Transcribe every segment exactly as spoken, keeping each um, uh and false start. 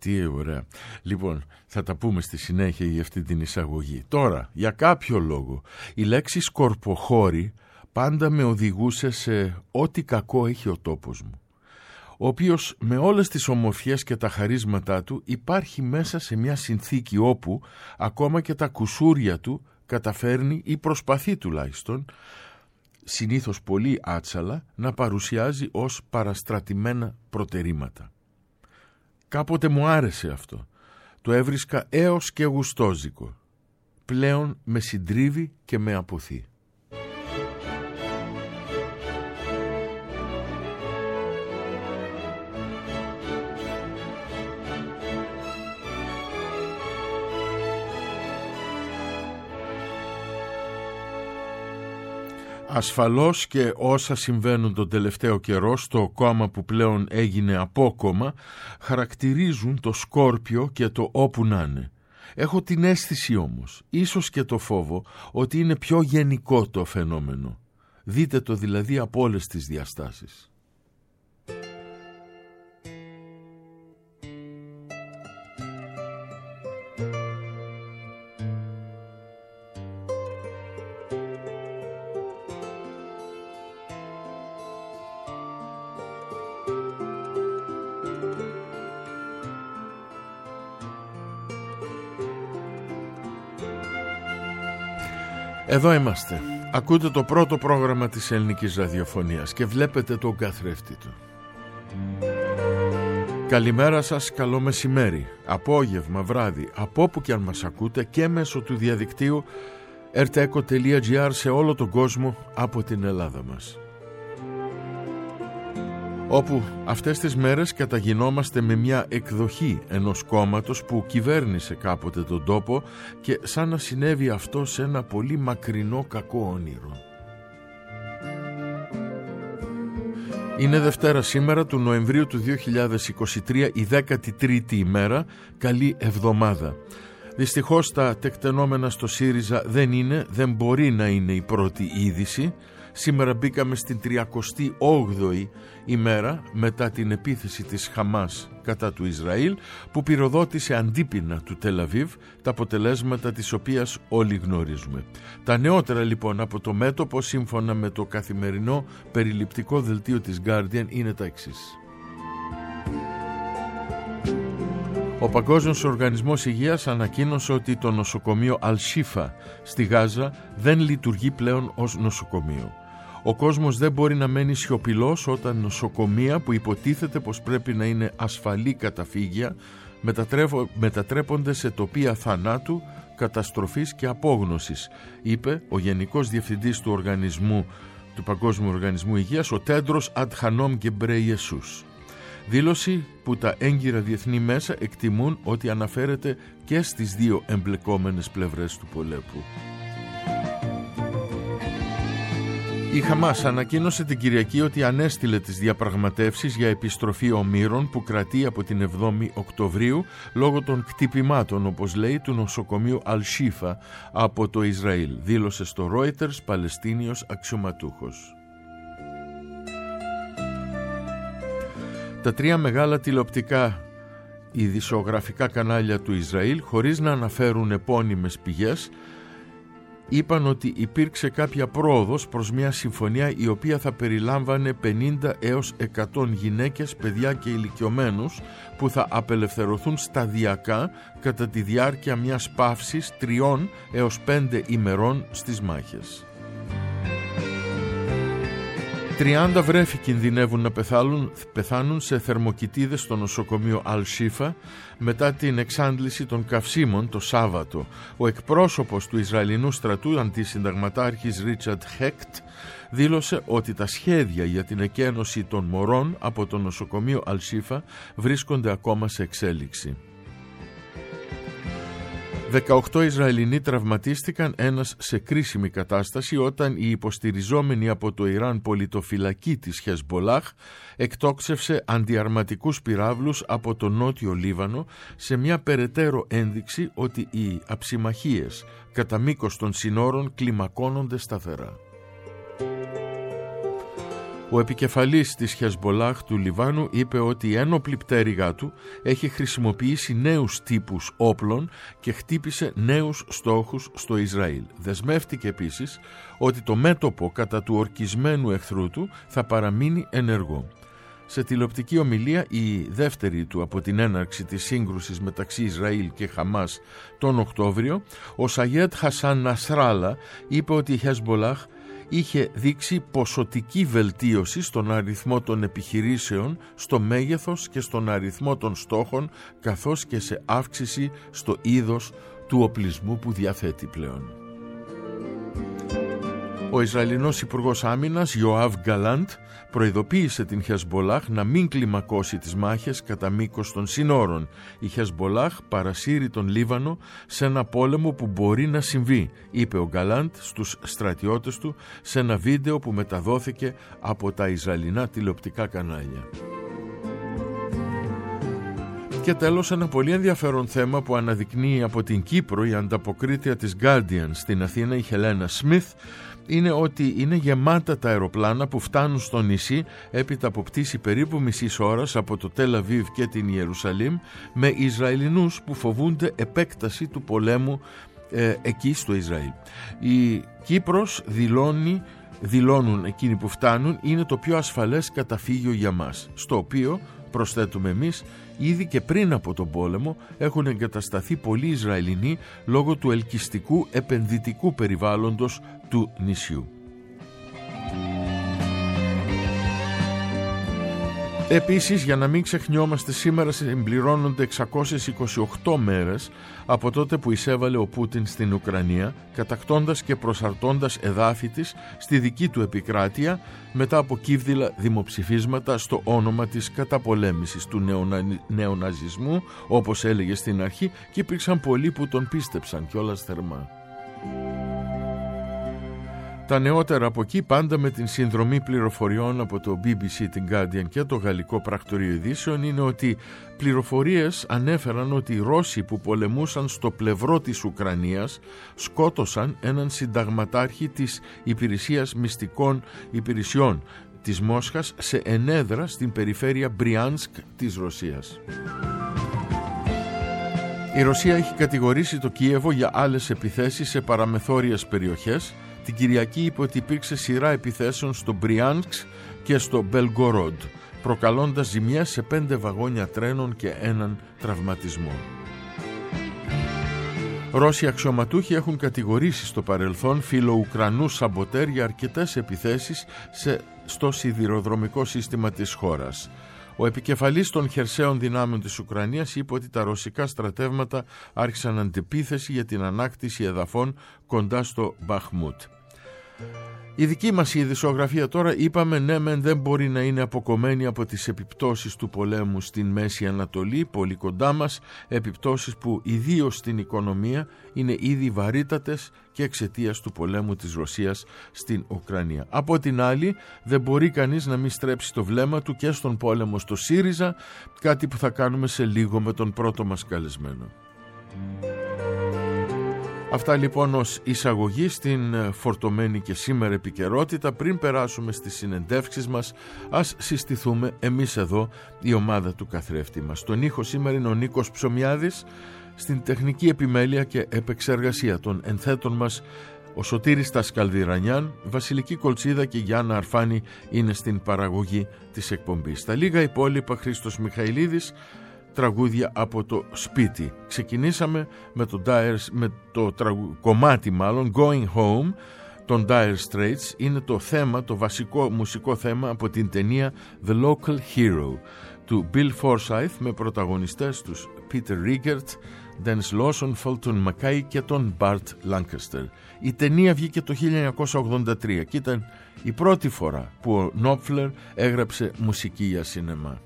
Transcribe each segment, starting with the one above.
τι ωραία. Λοιπόν, θα τα πούμε στη συνέχεια για αυτή την εισαγωγή. Τώρα, για κάποιο λόγο, η λέξη σκορποχώρη πάντα με οδηγούσε σε ό,τι κακό έχει ο τόπος μου, ο οποίος με όλες τις ομορφιές και τα χαρίσματά του υπάρχει μέσα σε μια συνθήκη όπου ακόμα και τα κουσούρια του καταφέρνει ή προσπαθεί τουλάχιστον, συνήθως πολύ άτσαλα, να παρουσιάζει ως παραστρατημένα προτερήματα. Κάποτε μου άρεσε αυτό. Το έβρισκα έως και γουστόζικο. Πλέον με συντρίβει και με αποθεί. Ασφαλώς και όσα συμβαίνουν τον τελευταίο καιρό στο κόμμα που πλέον έγινε απόκομμα χαρακτηρίζουν το Σκόρπιο και το όπου να είναι. Έχω την αίσθηση όμως, ίσως και το φόβο, ότι είναι πιο γενικό το φαινόμενο. Δείτε το δηλαδή από όλες τις διαστάσεις. Εδώ είμαστε. Ακούτε το πρώτο πρόγραμμα της ελληνικής ραδιοφωνίας και βλέπετε τον καθρέφτη του. Καλημέρα σας, καλό μεσημέρι, απόγευμα, βράδυ, από όπου και αν μας ακούτε και μέσω του διαδικτύου ερτέκο τελεία τζι άρ σε όλο τον κόσμο από την Ελλάδα μας. Όπου αυτές τις μέρες καταγινόμαστε με μια εκδοχή ενός κόμματος που κυβέρνησε κάποτε τον τόπο και σαν να συνέβη αυτό σε ένα πολύ μακρινό κακό όνειρο. Είναι Δευτέρα σήμερα του Νοεμβρίου του δύο χιλιάδες είκοσι τρία, η δέκατη τρίτη ημέρα, καλή εβδομάδα. Δυστυχώς τα τεκτενόμενα στο ΣΥΡΙΖΑ δεν είναι, δεν μπορεί να είναι η πρώτη είδηση. Σήμερα μπήκαμε στην τριακοστή όγδοη ημέρα μετά την επίθεση της Χαμάς κατά του Ισραήλ που πυροδότησε αντίπεινα του Τελαβίβ, τα αποτελέσματα της οποίας όλοι γνωρίζουμε. Τα νεότερα λοιπόν από το μέτωπο σύμφωνα με το καθημερινό περιληπτικό δελτίο της Guardian είναι τα εξής. Ο Παγκόσμιος Οργανισμός Υγείας ανακοίνωσε ότι το νοσοκομείο Αλ-Σίφα στη Γάζα δεν λειτουργεί πλέον ως νοσοκομείο. Ο κόσμος δεν μπορεί να μένει σιωπηλός όταν νοσοκομεία που υποτίθεται πως πρέπει να είναι ασφαλή καταφύγια μετατρέπονται σε τοπία θανάτου, καταστροφής και απόγνωσης, είπε ο Γενικός Διευθυντής του, οργανισμού, του Παγκόσμιου Οργανισμού Υγείας, ο Τέντρος Αντχανόμ Γκεμπρεϊεσούς. Δήλωση που τα έγκυρα διεθνή μέσα εκτιμούν ότι αναφέρεται και στις δύο εμπλεκόμενες πλευρές του πολέμου. Η Χαμάς ανακοίνωσε την Κυριακή ότι ανέστηλε τις διαπραγματεύσεις για επιστροφή ομήρων που κρατεί από την εβδόμη Οκτωβρίου λόγω των κτυπημάτων, όπως λέει, του νοσοκομείου Αλ-Σίφα από το Ισραήλ, δήλωσε στο Reuters Παλαιστίνιος αξιωματούχος. Τα τρία μεγάλα τηλεοπτικά ειδησιογραφικά κανάλια του Ισραήλ, χωρίς να αναφέρουν επώνυμες πηγές, είπαν ότι υπήρξε κάποια πρόοδος προς μια συμφωνία η οποία θα περιλάμβανε πενήντα έως εκατό γυναίκες, παιδιά και ηλικιωμένους που θα απελευθερωθούν σταδιακά κατά τη διάρκεια μιας παύσης τριών έως πέντε ημερών στις μάχες. τριάντα βρέφη κινδυνεύουν να πεθάνουν, πεθάνουν σε θερμοκοιτίδες στο νοσοκομείο Αλ-Σίφα μετά την εξάντληση των καυσίμων το Σάββατο. Ο εκπρόσωπος του Ισραηλινού στρατού, αντισυνταγματάρχης Ρίτσαρντ Χέκτ, δήλωσε ότι τα σχέδια για την εκένωση των μωρών από το νοσοκομείο Αλ-Σίφα βρίσκονται ακόμα σε εξέλιξη. δεκαοκτώ Ισραηλινοί τραυματίστηκαν, ένας σε κρίσιμη κατάσταση, όταν η υποστηριζόμενη από το Ιράν πολιτοφυλακή της Χεσμπολάχ εκτόξευσε αντιαρματικούς πυράβλους από το νότιο Λίβανο, σε μια περαιτέρω ένδειξη ότι οι αψιμαχίες κατά μήκος των συνόρων κλιμακώνονται σταθερά. Ο επικεφαλής της Χεσμπολάχ του Λιβάνου είπε ότι η ένοπλη πτέρυγά του έχει χρησιμοποιήσει νέους τύπους όπλων και χτύπησε νέους στόχους στο Ισραήλ. Δεσμεύτηκε επίσης ότι το μέτωπο κατά του ορκισμένου εχθρού του θα παραμείνει ενεργό. Σε τηλεοπτική ομιλία, η δεύτερη του από την έναρξη της σύγκρουσης μεταξύ Ισραήλ και Χαμάς τον Οκτώβριο, ο Σαγέτ Χασάν Νασράλα είπε ότι η Χεσμπολάχ είχε δείξει ποσοτική βελτίωση στον αριθμό των επιχειρήσεων, στο μέγεθος και στον αριθμό των στόχων, καθώς και σε αύξηση στο είδος του οπλισμού που διαθέτει πλέον. Ο Ισραηλινός Υπουργός Άμυνας Ιωάβ Γκαλάντ προειδοποίησε την Χεσμπολάχ να μην κλιμακώσει τις μάχες κατά μήκος των συνόρων. Η Χεσμπολάχ παρασύρει τον Λίβανο σε ένα πόλεμο που μπορεί να συμβεί, είπε ο Γκαλάντ στους στρατιώτες του σε ένα βίντεο που μεταδόθηκε από τα Ισραηλινά τηλεοπτικά κανάλια. Και τέλος, ένα πολύ ενδιαφέρον θέμα που αναδεικνύει από την Κύπρο η ανταποκρίτρια της Guardian στην Αθήνα, η Χελένα Σμιθ, είναι ότι είναι γεμάτα τα αεροπλάνα που φτάνουν στο νησί έπειτα από πτήση περίπου μισής ώρας από το Τελ Αβίβ και την Ιερουσαλήμ, με Ισραηλινούς που φοβούνται επέκταση του πολέμου ε, εκεί στο Ισραήλ. Η Κύπρος δηλώνει, δηλώνουν εκείνοι που φτάνουν, είναι το πιο ασφαλές καταφύγιο για μας, στο οποίο, προσθέτουμε εμείς, ήδη και πριν από τον πόλεμο έχουν εγκατασταθεί πολλοί Ισραηλινοί λόγω του ελκυστικού επενδυτικού περιβάλλοντος του νησιού. Επίσης, για να μην ξεχνιόμαστε, σήμερα συμπληρώνονται εξακόσιες είκοσι οκτώ μέρες από τότε που εισέβαλε ο Πούτιν στην Ουκρανία, κατακτώντας και προσαρτώντας εδάφη της στη δική του επικράτεια μετά από κύβδηλα δημοψηφίσματα στο όνομα της καταπολέμησης του νεονα... νεοναζισμού, όπως έλεγε στην αρχή, και υπήρξαν πολλοί που τον πίστεψαν κιόλας θερμά. Τα νεότερα από εκεί, πάντα με την συνδρομή πληροφοριών από το μπι μπι σι, την Guardian και το Γαλλικό Πρακτορείο Ειδήσεων, είναι ότι πληροφορίες ανέφεραν ότι οι Ρώσοι που πολεμούσαν στο πλευρό της Ουκρανίας σκότωσαν έναν συνταγματάρχη της Υπηρεσίας Μυστικών Υπηρεσιών της Μόσχας σε ενέδρα στην περιφέρεια Μπριάνσκ της Ρωσίας. Η Ρωσία έχει κατηγορήσει το Κίεβο για άλλες επιθέσεις σε παραμεθόριες περιοχές. Την Κυριακή είπε ότι υπήρξε σειρά επιθέσεων στο Μπριάνσκ και στο Μπελγκορόντ, προκαλώντας ζημιές σε πέντε βαγόνια τρένων και έναν τραυματισμό. Ρώσοι αξιωματούχοι έχουν κατηγορήσει στο παρελθόν φιλοουκρανούς σαμποτέρ για αρκετές επιθέσεις σε, στο σιδηροδρομικό σύστημα της χώρας. Ο επικεφαλής των χερσαίων δυνάμεων της Ουκρανίας είπε ότι τα ρωσικά στρατεύματα άρχισαν αντεπίθεση για την ανάκτηση εδαφών κοντά στο Μπαχμούτ. Η δική μας ειδησιογραφία τώρα, είπαμε, ναι μεν δεν μπορεί να είναι αποκομμένη από τις επιπτώσεις του πολέμου στην Μέση Ανατολή, πολύ κοντά μας, επιπτώσεις που ιδίως στην οικονομία είναι ήδη βαρύτατες και εξαιτίας του πολέμου της Ρωσίας στην Ουκρανία. Από την άλλη, δεν μπορεί κανείς να μην στρέψει το βλέμμα του και στον πόλεμο στο ΣΥΡΙΖΑ, κάτι που θα κάνουμε σε λίγο με τον πρώτο μας καλεσμένο. Αυτά λοιπόν ως εισαγωγή στην φορτωμένη και σήμερα επικαιρότητα. Πριν περάσουμε στις συνεντεύξεις μας, ας συστηθούμε εμείς εδώ, η ομάδα του καθρέφτη μας. Στον ήχο σήμερα είναι ο Νίκος Ψωμιάδης, στην τεχνική επιμέλεια και επεξεργασία των ενθέτων μας ο Σωτήρης Τασκαλδιρανιάν, Βασιλική Κολτσίδα και Γιάννα Αρφάνη είναι στην παραγωγή της εκπομπής. Τα λίγα υπόλοιπα Χρήστος Μιχαηλίδης, τραγούδια από το σπίτι. Ξεκινήσαμε με το, Dire, με το τραγου, κομμάτι μάλλον Going Home των Dire Straits. Είναι το θέμα, το βασικό μουσικό θέμα από την ταινία The Local Hero του Bill Forsyth, με πρωταγωνιστές τους Peter Riegert, Dennis Lawson, Fulton Mackay και τον Burt Lancaster. Η ταινία βγήκε το χίλια εννιακόσια ογδόντα τρία και ήταν η πρώτη φορά που ο Νόπφλερ έγραψε μουσική για σινεμά.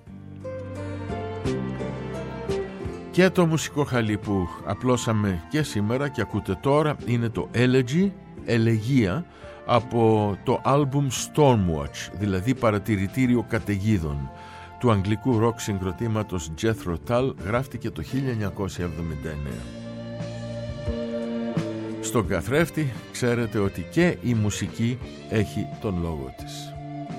Και το μουσικό χαλί που απλώσαμε και σήμερα και ακούτε τώρα είναι το Elegy, Ελεγία, από το άλμπουμ Stormwatch, δηλαδή παρατηρητήριο καταιγίδων, του αγγλικού ροκ συγκροτήματος Jethro Tull. Γράφτηκε το χίλια εννιακόσια εβδομήντα εννέα. Στον καθρέφτη ξέρετε ότι και η μουσική έχει τον λόγο της.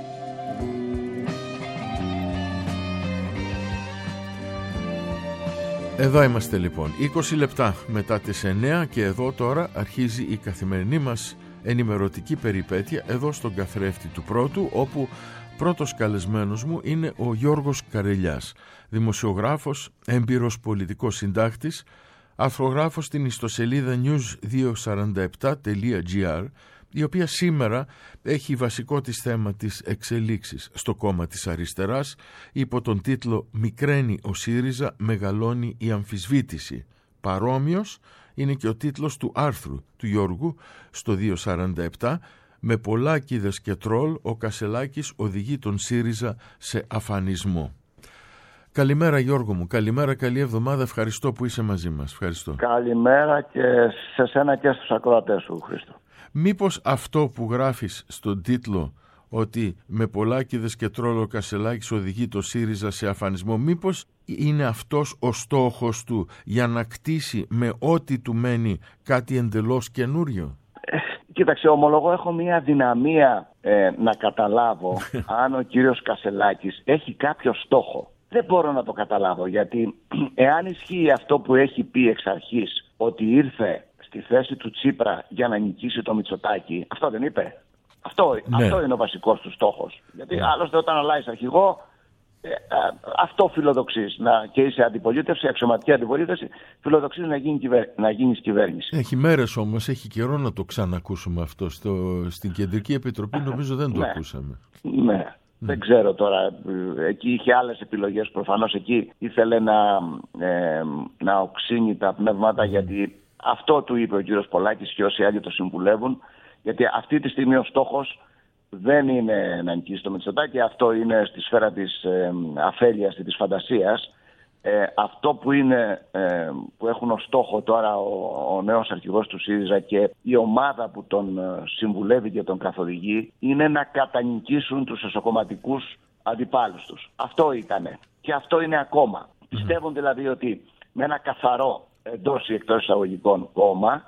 Εδώ είμαστε λοιπόν, είκοσι λεπτά μετά τις εννέα και εδώ τώρα αρχίζει η καθημερινή μας ενημερωτική περιπέτεια εδώ στον καθρέφτη του Πρώτου, όπου πρώτος καλεσμένος μου είναι ο Γιώργος Καρελιάς, δημοσιογράφος, έμπειρος πολιτικός συντάκτης, αρθρογράφος στην ιστοσελίδα νιουζ διακόσια σαράντα επτά τελεία τζι άρ, η οποία σήμερα έχει βασικό της θέμα της εξελίξεις στο κόμμα της αριστεράς υπό τον τίτλο «Μικραίνει ο ΣΥΡΙΖΑ, μεγαλώνει η αμφισβήτηση». Παρόμοιος είναι και ο τίτλος του άρθρου του Γιώργου στο διακόσια σαράντα επτά «Με πολλάκηδες και τρόλ, ο Κασελάκης οδηγεί τον ΣΥΡΙΖΑ σε αφανισμό». Καλημέρα Γιώργο μου, καλημέρα, καλή εβδομάδα, ευχαριστώ που είσαι μαζί μας. Ευχαριστώ. Καλημέρα και σε σένα και στους ακροατές σου, Χρήστο. Μήπως αυτό που γράφεις στον τίτλο, ότι με πολλάκηδες και τρόλο ο Κασελάκης οδηγεί το ΣΥΡΙΖΑ σε αφανισμό, μήπως είναι αυτός ο στόχος του για να κτίσει με ό,τι του μένει κάτι εντελώς καινούριο? Ε, κοίταξε, ομολογώ έχω μια δυναμία ε, να καταλάβω αν ο κύριος Κασελάκης έχει κάποιο στόχο. Δεν μπορώ να το καταλάβω, γιατί εάν ισχύει αυτό που έχει πει εξ αρχής, ότι ήρθε στη θέση του Τσίπρα για να νικήσει το Μητσοτάκη, αυτό δεν είπε? Αυτό, ναι. αυτό είναι ο βασικός του στόχος. Γιατί ναι. άλλωστε όταν αλλάζεις αρχηγό, ε, ε, αυτό φιλοδοξείς, να, και είσαι αντιπολίτευση, αξιωματική αντιπολίτευση, φιλοδοξείς να, γίνει κυβέρ, να γίνεις κυβέρνηση. Έχει μέρες όμως, έχει καιρό να το ξανακούσουμε αυτό. Στο, στην Κεντρική Επιτροπή νομίζω δεν το ναι. ακούσαμε. Ναι. Mm. Δεν ξέρω τώρα, εκεί είχε άλλες επιλογές, προφανώς εκεί ήθελε να, ε, να οξύνει τα πνεύματα, mm. γιατί αυτό του είπε ο κύριος Πολάκης και όσοι άλλοι το συμβουλεύουν, γιατί αυτή τη στιγμή ο στόχος δεν είναι να νικήσει το Μητσοτάκη, αυτό είναι στη σφαίρα της ε, αφέλειας και της φαντασίας. Ε, αυτό που, είναι, ε, που έχουν ως στόχο τώρα ο, ο νέος αρχηγός του ΣΥΡΙΖΑ και η ομάδα που τον ε, συμβουλεύει και τον καθοδηγεί είναι να κατανικήσουν τους εσωκομματικούς αντιπάλους τους. Αυτό ήτανε και αυτό είναι ακόμα. Mm. Πιστεύουν δηλαδή ότι με ένα καθαρό εντός ή εκτός εισαγωγικών κόμμα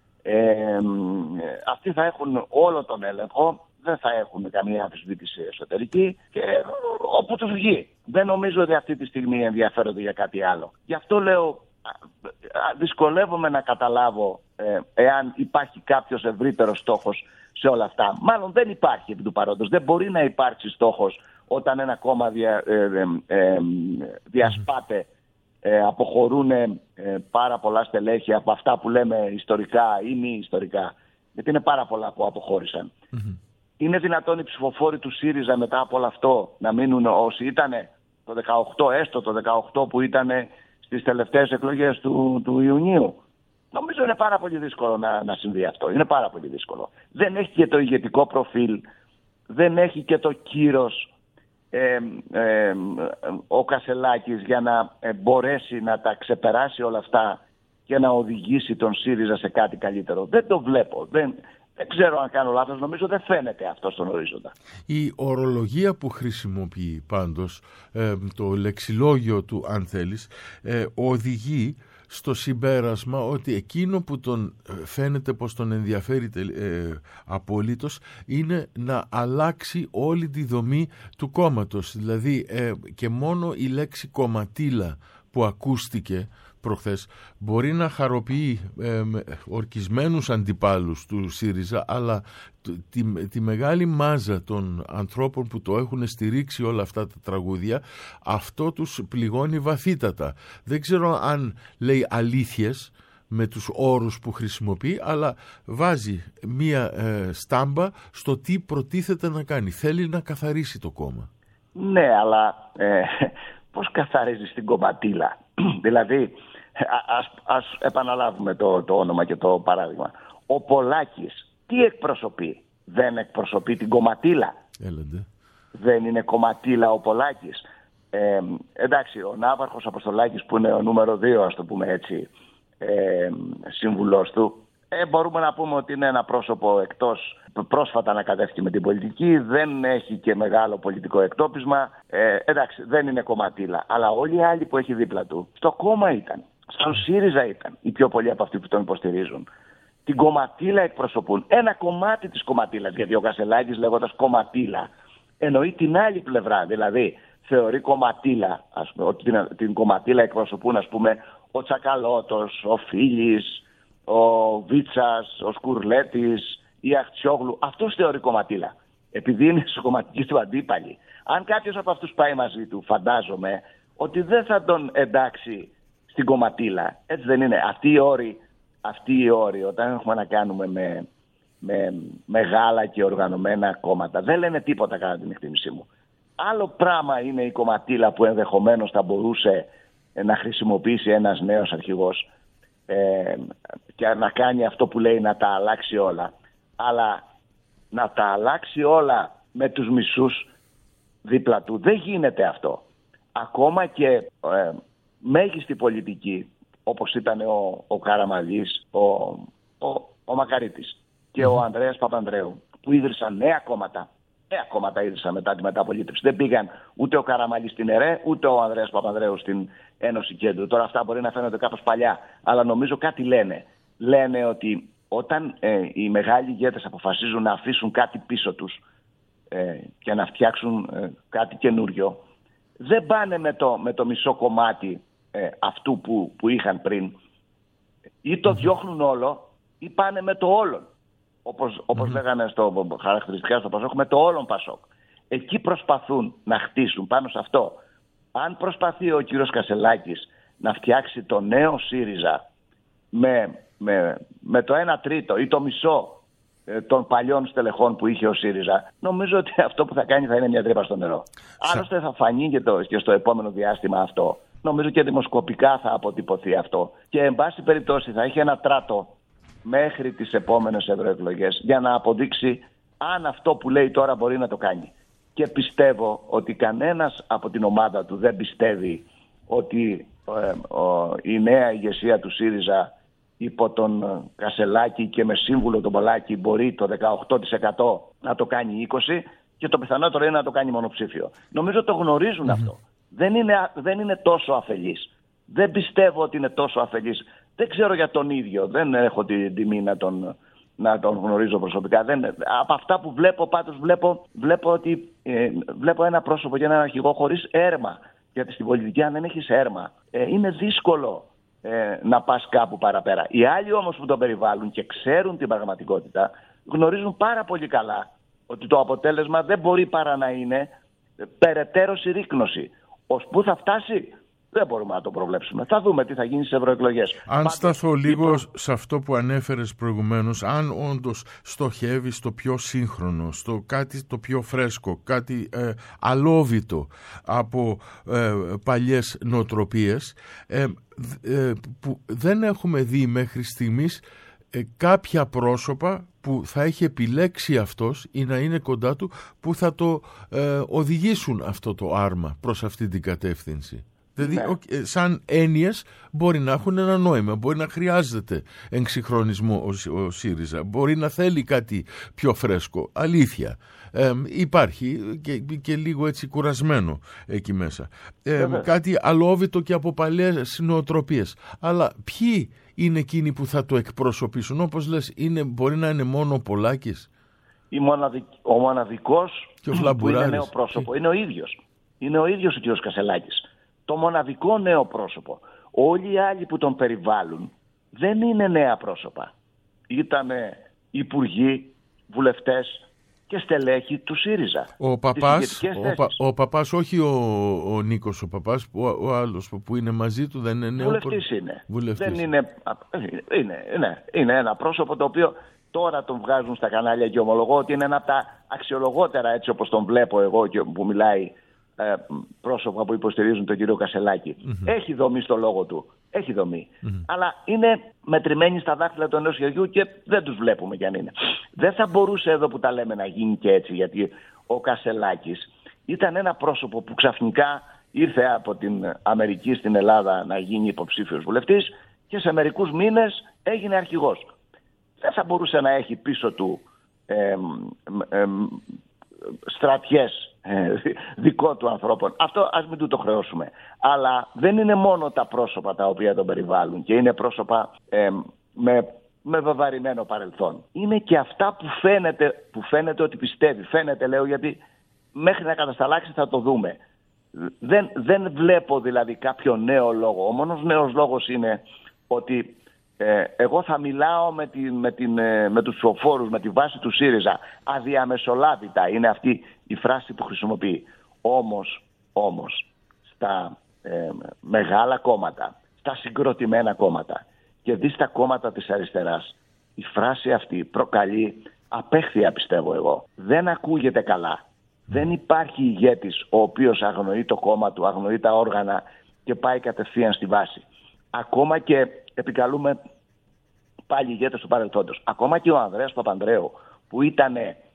ε, ε, αυτοί θα έχουν όλο τον έλεγχο, δεν θα έχουν καμία αμφισβήτηση εσωτερική και όπου τους βγει. Δεν νομίζω ότι αυτή τη στιγμή ενδιαφέρονται για κάτι άλλο. Γι' αυτό λέω, δυσκολεύομαι να καταλάβω ε, εάν υπάρχει κάποιος ευρύτερος στόχος σε όλα αυτά. Μάλλον δεν υπάρχει επί του παρόντος. Δεν μπορεί να υπάρξει στόχος όταν ένα κόμμα δια, ε, ε, ε, διασπάται, ε, αποχωρούν ε, πάρα πολλά στελέχη από αυτά που λέμε ιστορικά ή μη ιστορικά. Γιατί είναι πάρα πολλά που αποχώρησαν. Mm-hmm. Είναι δυνατόν οι ψηφοφόροι του ΣΥΡΙΖΑ μετά από όλο αυτό να μείνουν όσοι ήταν το δεκαοκτώ, έστω το δεκαοκτώ που ήταν στις τελευταίες εκλογές του, του Ιουνίου? Νομίζω είναι πάρα πολύ δύσκολο να, να συμβεί αυτό. Είναι πάρα πολύ δύσκολο. Δεν έχει και το ηγετικό προφίλ, δεν έχει και το κύρος ε, ε, ο Κασελάκης για να ε, μπορέσει να τα ξεπεράσει όλα αυτά και να οδηγήσει τον ΣΥΡΙΖΑ σε κάτι καλύτερο. Δεν το βλέπω. Δεν... Δεν ξέρω αν κάνω λάθος, νομίζω δεν φαίνεται αυτό στον ορίζοντα. Η ορολογία που χρησιμοποιεί πάντως, ε, το λεξιλόγιο του αν θέλεις, ε, οδηγεί στο συμπέρασμα ότι εκείνο που τον φαίνεται πως τον ενδιαφέρει ε, απολύτως είναι να αλλάξει όλη τη δομή του κόμματος. Δηλαδή ε, και μόνο η λέξη κομματίλα που ακούστηκε προχθές μπορεί να χαροποιεί ε, ορκισμένους αντιπάλους του ΣΥΡΙΖΑ, αλλά τη, τη μεγάλη μάζα των ανθρώπων που το έχουν στηρίξει όλα αυτά τα τραγούδια, αυτό τους πληγώνει βαθύτατα. Δεν ξέρω αν λέει αλήθειες με τους όρους που χρησιμοποιεί, αλλά βάζει μία ε, στάμπα στο τι προτίθεται να κάνει. Θέλει να καθαρίσει το κόμμα. Ναι, αλλά ε, πώς καθαρίζεις την κομματίλα? Δηλαδή, ας, ας επαναλάβουμε το, το όνομα και το παράδειγμα. Ο Πολάκης τι εκπροσωπεί? Δεν εκπροσωπεί την κομματίλα. Έλατε. Δεν είναι κομματίλα ο Πολάκης. Ε, εντάξει, ο Ναύαρχος Αποστολάκης που είναι ο νούμερο δύο, ας το πούμε έτσι, ε, σύμβουλός του, ε, μπορούμε να πούμε ότι είναι ένα πρόσωπο εκτός, πρόσφατα ανακατεύτηκε με την πολιτική, δεν έχει και μεγάλο πολιτικό εκτόπισμα, ε, εντάξει, δεν είναι κομματίλα. Αλλά όλοι οι άλλοι που έχει δίπλα του, στο κόμμα ήταν, στον ΣΥΡΙΖΑ ήταν, οι πιο πολλοί από αυτοί που τον υποστηρίζουν. Την κομματίλα εκπροσωπούν, ένα κομμάτι της κομματίλας, γιατί ο Κασελάκης λέγοντας κομματίλα εννοεί την άλλη πλευρά. Δηλαδή θεωρεί κομματίλα, ας πούμε, ότι την, την κομματίλα εκπροσωπούν, ας πούμε, ο Τσακαλώτος, ο Φίλης, ο Βίτσας, ο Σκουρλέτης ή Αχτσιόγλου. Αυτούς θεωρεί κομματίλα, επειδή είναι στους κομματικοί του αντίπαλοι. Αν κάποιος από αυτούς πάει μαζί του, φαντάζομαι ότι δεν θα τον εντάξει στην κομματίλα. Έτσι δεν είναι? Αυτοί οι όροι, αυτοί οι όροι όταν έχουμε να κάνουμε με, με μεγάλα και οργανωμένα κόμματα, δεν λένε τίποτα κατά την εκτίμησή μου. Άλλο πράγμα είναι η κομματίλα που ενδεχομένως θα μπορούσε να χρησιμοποιήσει ένας νέος αρχηγός ε, και να κάνει αυτό που λέει, να τα αλλάξει όλα. Αλλά να τα αλλάξει όλα με τους μισούς δίπλα του δεν γίνεται αυτό. Ακόμα και ε, μέγιστη πολιτική, όπως ήταν ο, ο Καραμανλής, ο, ο, ο Μακαρίτης και ο Ανδρέας Παπανδρέου, που ίδρυσαν νέα κόμματα. Νέα κόμματα ίδρυσαν μετά τη μεταπολίτευση. Δεν πήγαν ούτε ο Καραμανλής στην ΕΡΕ, ούτε ο Ανδρέας Παπανδρέου στην Ένωση Κέντρου. Τώρα αυτά μπορεί να φαίνονται κάπως παλιά, αλλά νομίζω κάτι λένε. Λένε ότι όταν ε, οι μεγάλοι ηγέτες αποφασίζουν να αφήσουν κάτι πίσω τους ε, και να φτιάξουν ε, κάτι καινούριο, δεν πάνε με το, με το μισό κομμάτι ε, αυτού που, που είχαν πριν. Ή το διώχνουν όλο ή πάνε με το όλον. Όπως, όπως mm-hmm. λέγανε στο, χαρακτηριστικά στο Πασόκ, με το όλον Πασόκ. Εκεί προσπαθούν να χτίσουν πάνω σε αυτό. Αν προσπαθεί ο κύριος Κασελάκης να φτιάξει το νέο ΣΥΡΙΖΑ με, με, με το ένα τρίτο ή το μισό ε, των παλιών στελεχών που είχε ο ΣΥΡΙΖΑ, νομίζω ότι αυτό που θα κάνει θα είναι μια τρύπα στο νερό. Σα... Άλλωστε θα φανεί και, το, και στο επόμενο διάστημα αυτό. Νομίζω και δημοσκοπικά θα αποτυπωθεί αυτό. Και εν πάση περιπτώσει θα έχει ένα τράτο μέχρι τις επόμενες ευρωεκλογές για να αποδείξει αν αυτό που λέει τώρα μπορεί να το κάνει. Και πιστεύω ότι κανένας από την ομάδα του δεν πιστεύει ότι ε, ο, η νέα ηγεσία του ΣΥΡΙΖΑ υπό τον Κασελάκη και με σύμβουλο τον Πολάκη μπορεί το δεκαοκτώ τοις εκατό να το κάνει είκοσι τοις εκατό και το πιθανότερο είναι να το κάνει μονοψήφιο. Νομίζω το γνωρίζουν mm-hmm. αυτό. Δεν είναι, δεν είναι τόσο αφελής. Δεν πιστεύω ότι είναι τόσο αφελής. Δεν ξέρω για τον ίδιο. Δεν έχω την τιμή να τον, να τον γνωρίζω προσωπικά. Δεν, από αυτά που βλέπω πάντως βλέπω, βλέπω ότι ε, βλέπω ένα πρόσωπο και έναν αρχηγό χωρίς έρμα. Γιατί στην πολιτική αν δεν έχεις έρμα ε, είναι δύσκολο ε, να πας κάπου παραπέρα. Οι άλλοι όμως που τον περιβάλλουν και ξέρουν την πραγματικότητα γνωρίζουν πάρα πολύ καλά ότι το αποτέλεσμα δεν μπορεί παρά να είναι ε, περαιτέρω συρρίκνωση. Ως πού θα φτάσει δεν μπορούμε να το προβλέψουμε. Θα δούμε τι θα γίνει στις ευρωεκλογές. Αν Πάντως, σταθώ λίγο προ... σε αυτό που ανέφερες προηγουμένως, αν όντως στοχεύει στο πιο σύγχρονο, στο κάτι το πιο φρέσκο, κάτι ε, αλόβητο από ε, παλιές νοοτροπίες, ε, ε, που δεν έχουμε δει μέχρι στιγμής ε, κάποια πρόσωπα που θα έχει επιλέξει αυτός ή να είναι κοντά του, που θα το ε, οδηγήσουν αυτό το άρμα προς αυτή την κατεύθυνση. Δηλαδή, ναι. σαν έννοιες μπορεί να έχουν ένα νόημα, μπορεί να χρειάζεται εξυγχρονισμό ο, ο ΣΥΡΙΖΑ, μπορεί να θέλει κάτι πιο φρέσκο, αλήθεια. Ε, υπάρχει και, και λίγο έτσι κουρασμένο εκεί μέσα. Ε, κάτι αλόβητο και από παλιές νοοτροπίες. Αλλά ποιοι είναι εκείνοι που θα το εκπροσωπήσουν? Όπως λες, είναι, μπορεί να είναι μόνο ο Πολάκης. Η μοναδικ, ο μοναδικός και ο που είναι νέο πρόσωπο και... είναι ο ίδιος. Είναι ο ίδιος ο κ. Κασελάκης. Το μοναδικό νέο πρόσωπο. Όλοι οι άλλοι που τον περιβάλλουν δεν είναι νέα πρόσωπα. Ήτανε υπουργοί, βουλευτές και στελέχοι του ΣΥΡΙΖΑ. Ο Παπάς, ο, πα, ο Παπάς, όχι ο, ο Νίκος ο Παπάς, ο, ο άλλος που είναι μαζί του δεν είναι νέο. Βουλευτής είναι. Βουλευτής. Δεν είναι, είναι, είναι. Είναι ένα πρόσωπο το οποίο τώρα τον βγάζουν στα κανάλια και ομολογώ ότι είναι ένα από τα αξιολογότερα, έτσι όπως τον βλέπω εγώ και που μιλάει, πρόσωπα που υποστηρίζουν τον κύριο Κασελάκη. Mm-hmm. Έχει δομή στο λόγο του. Έχει δομή. Mm-hmm. Αλλά είναι μετρημένοι στα δάχτυλα του ενός χεριού και δεν τους βλέπουμε κι αν είναι. Δεν θα μπορούσε εδώ που τα λέμε να γίνει και έτσι, γιατί ο Κασελάκης ήταν ένα πρόσωπο που ξαφνικά ήρθε από την Αμερική στην Ελλάδα να γίνει υποψήφιος βουλευτής και σε μερικούς μήνες έγινε αρχηγός. Δεν θα μπορούσε να έχει πίσω του ε, ε, ε, στρατιές ε, δικό του ανθρώπων. Αυτό ας μην του το χρεώσουμε. Αλλά δεν είναι μόνο τα πρόσωπα τα οποία τον περιβάλλουν και είναι πρόσωπα ε, με, με βεβαρημένο παρελθόν. Είναι και αυτά που φαίνεται, που φαίνεται ότι πιστεύει. Φαίνεται, λέω, γιατί μέχρι να κατασταλάξει θα το δούμε. Δεν, δεν βλέπω δηλαδή κάποιο νέο λόγο. Ο μόνος νέος λόγος είναι ότι ε, εγώ θα μιλάω με, την, με, την, ε, με τους ψηφοφόρους, με τη βάση του ΣΥΡΙΖΑ αδιαμεσολάβητα. Είναι αυτή η φράση που χρησιμοποιεί. Όμως, όμως στα ε, μεγάλα κόμματα, στα συγκροτημένα κόμματα και δει στα κόμματα της αριστεράς, η φράση αυτή προκαλεί απέχθεια, πιστεύω εγώ. Δεν ακούγεται καλά. Δεν υπάρχει ηγέτης ο οποίος αγνοεί το κόμμα του, αγνοεί τα όργανα και πάει κατευθείαν στη βάση. Ακόμα και επικαλούμε πάλι ηγέτες του παρελθόντος. Ακόμα και ο Ανδρέας Παπανδρέου, που ήταν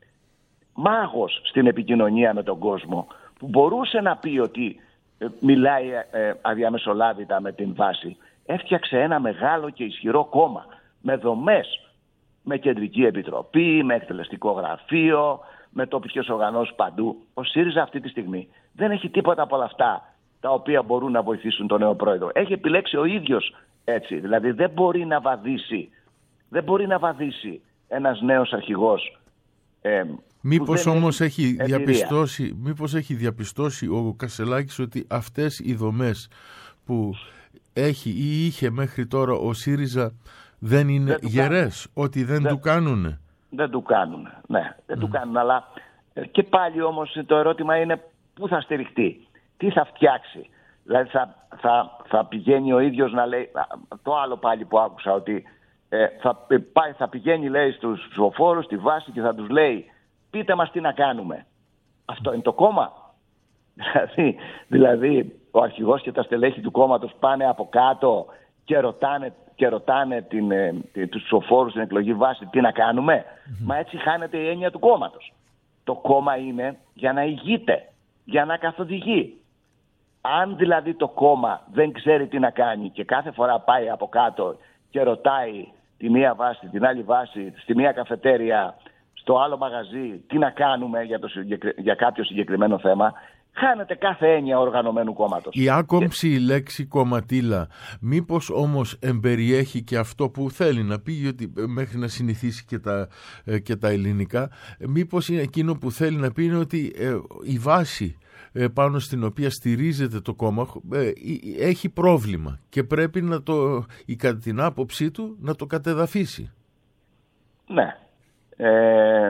μάγος στην επικοινωνία με τον κόσμο, που μπορούσε να πει ότι μιλάει αδιαμεσολάβητα με την βάση, έφτιαξε ένα μεγάλο και ισχυρό κόμμα με δομές, με κεντρική επιτροπή, με εκτελεστικό γραφείο, με τοπικές οργανώσεις παντού. Ο ΣΥΡΙΖΑ αυτή τη στιγμή δεν έχει τίποτα από όλα αυτά τα οποία μπορούν να βοηθήσουν τον νέο πρόεδρο. Έχει επιλέξει ο ίδιος έτσι. Δηλαδή δεν μπορεί να βαδίσει, δεν μπορεί να βαδίσει ένας νέος αρχηγός. Ε, μήπως όμως έχει διαπιστώσει, μήπως έχει διαπιστώσει ο Κασσελάκης ότι αυτές οι δομές που έχει ή είχε μέχρι τώρα ο ΣΥΡΙΖΑ δεν είναι δεν γερές, ότι δεν, δεν του κάνουνε. Δεν του κάνουν, ναι, δεν mm. του κάνουν, αλλά και πάλι όμως το ερώτημα είναι πού θα στηριχτεί, τι θα φτιάξει. Δηλαδή θα, θα, θα πηγαίνει ο ίδιος να λέει, το άλλο πάλι που άκουσα, ότι ε, θα, πάει, θα πηγαίνει λέει στους ψηφοφόρους, στη βάση και θα τους λέει πείτε μας τι να κάνουμε. Αυτό είναι το κόμμα. Δηλαδή, δηλαδή ο αρχηγός και τα στελέχη του κόμματος πάνε από κάτω και ρωτάνε και ρωτάνε την, την, τους ψηφοφόρους στην εκλογή βάση τι να κάνουμε. Mm-hmm. Μα έτσι χάνεται η έννοια του κόμματος. Το κόμμα είναι για να ηγείται, για να καθοδηγεί. Αν δηλαδή το κόμμα δεν ξέρει τι να κάνει και κάθε φορά πάει από κάτω και ρωτάει τη μία βάση, την άλλη βάση, στη μία καφετέρια, στο άλλο μαγαζί, τι να κάνουμε για, το, για κάποιο συγκεκριμένο θέμα, χάνεται κάθε έννοια οργανωμένου κόμματος. Η άκομψη και... λέξη κομματίλα, μήπως όμως εμπεριέχει και αυτό που θέλει να πει, ότι μέχρι να συνηθίσει και τα, και τα ελληνικά, μήπως είναι εκείνο που θέλει να πει είναι ότι ε, η βάση ε, πάνω στην οποία στηρίζεται το κόμμα ε, έχει πρόβλημα και πρέπει να το, η, κατά την άποψή του, να το κατεδαφίσει. Ναι. Ε,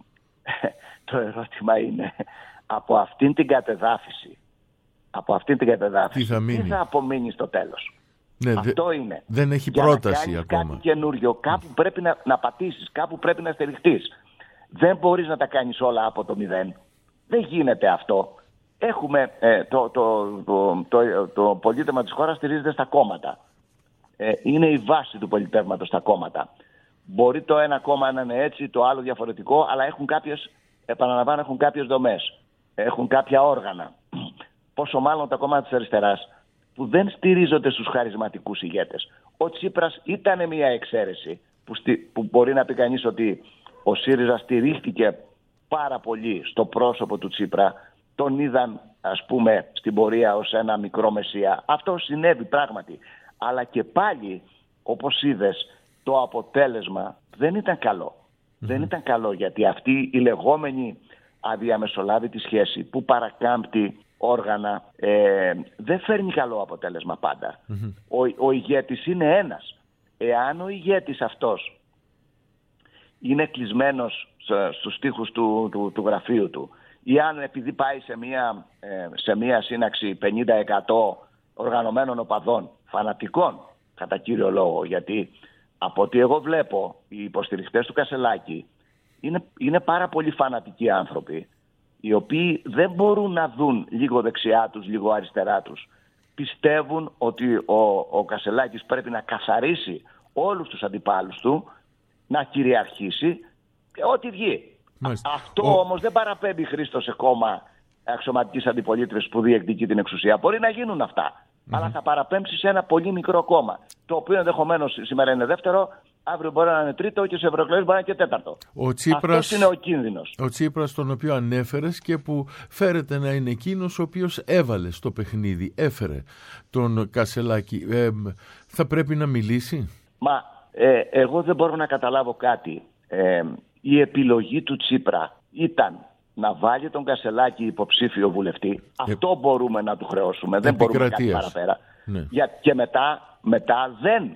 το ερώτημα είναι από αυτήν την κατεδάφιση, από αυτήν την κατεδάφιση, τι θα, τι θα απομείνει στο τέλος. Ναι, αυτό δε, είναι. Δεν έχει για πρόταση να ακόμα. Κάτι καινούριο, κάπου πρέπει να, να πατήσεις, κάπου πρέπει να στηριχτείς. Δεν μπορείς να τα κάνεις όλα από το μηδέν. Δεν γίνεται αυτό. Έχουμε ε, το, το, το, το, το πολίτευμα της χώρας στηρίζεται στα κόμματα. Ε, είναι η βάση του πολιτεύματος στα κόμματα. Μπορεί το ένα κόμμα να είναι έτσι, το άλλο διαφορετικό, αλλά έχουν κάποιες, επαναλαμβάνω, έχουν κάποιες δομές. Έχουν κάποια όργανα. Πόσο μάλλον τα κόμματα της αριστεράς που δεν στηρίζονται στους χαρισματικούς ηγέτες. Ο Τσίπρας ήταν μια εξαίρεση που, στι, που μπορεί να πει κανείς ότι ο ΣΥΡΙΖΑ στηρίχθηκε πάρα πολύ στο πρόσωπο του Τσίπρα. Τον είδαν, ας πούμε, στην πορεία ως ένα μικρό μεσία. Αυτό συνέβη πράγματι. Αλλά και πάλι, όπως είδες, το αποτέλεσμα δεν ήταν καλό. Mm-hmm. Δεν ήταν καλό, γιατί αυτή η λεγόμενη αδιαμεσολάβητη σχέση που παρακάμπτει όργανα ε, δεν φέρνει καλό αποτέλεσμα πάντα. Mm-hmm. Ο, ο ηγέτης είναι ένας. Εάν ο ηγέτης αυτός είναι κλεισμένος στους τοίχους του, του, του γραφείου του, ή αν επειδή πάει σε μια, ε, σε μια σύναξη πενήντα τοις εκατό οργανωμένων οπαδών, φανατικών κατά κύριο λόγο, γιατί από ό,τι εγώ βλέπω οι υποστηριχτές του Κασσελάκη είναι, είναι πάρα πολύ φανατικοί άνθρωποι, οι οποίοι δεν μπορούν να δουν λίγο δεξιά τους, λίγο αριστερά τους. Πιστεύουν ότι ο, ο Κασσελάκης πρέπει να καθαρίσει όλους τους αντιπάλους του, να κυριαρχήσει και ό,τι βγει. Μάλιστα. Αυτό ο... όμως δεν παραπέμπει, Χρήστο, σε κόμμα αξιωματικής αντιπολίτευσης που διεκδικεί την εξουσία. Μπορεί να γίνουν αυτά, mm-hmm. αλλά θα παραπέμψει σε ένα πολύ μικρό κόμμα, το οποίο ενδεχομένως σήμερα είναι δεύτερο, αύριο μπορεί να είναι τρίτο και σε ευρωεκλογές μπορεί να είναι και τέταρτο. Ο Τσίπρας, αυτός είναι ο κίνδυνος. Ο Τσίπρας, τον οποίο ανέφερες και που φέρεται να είναι εκείνος ο οποίος έβαλε στο παιχνίδι, έφερε τον Κασσελάκη. Ε, θα πρέπει να μιλήσει. Μα ε, εγώ δεν μπορώ να καταλάβω κάτι. Ε, η επιλογή του Τσίπρα ήταν να βάλει τον Κασσελάκη υποψήφιο βουλευτή. Αυτό μπορούμε να του χρεώσουμε. Δεν μπορούμε κάτι παραπέρα. Ναι. Για, και μετά, μετά δεν,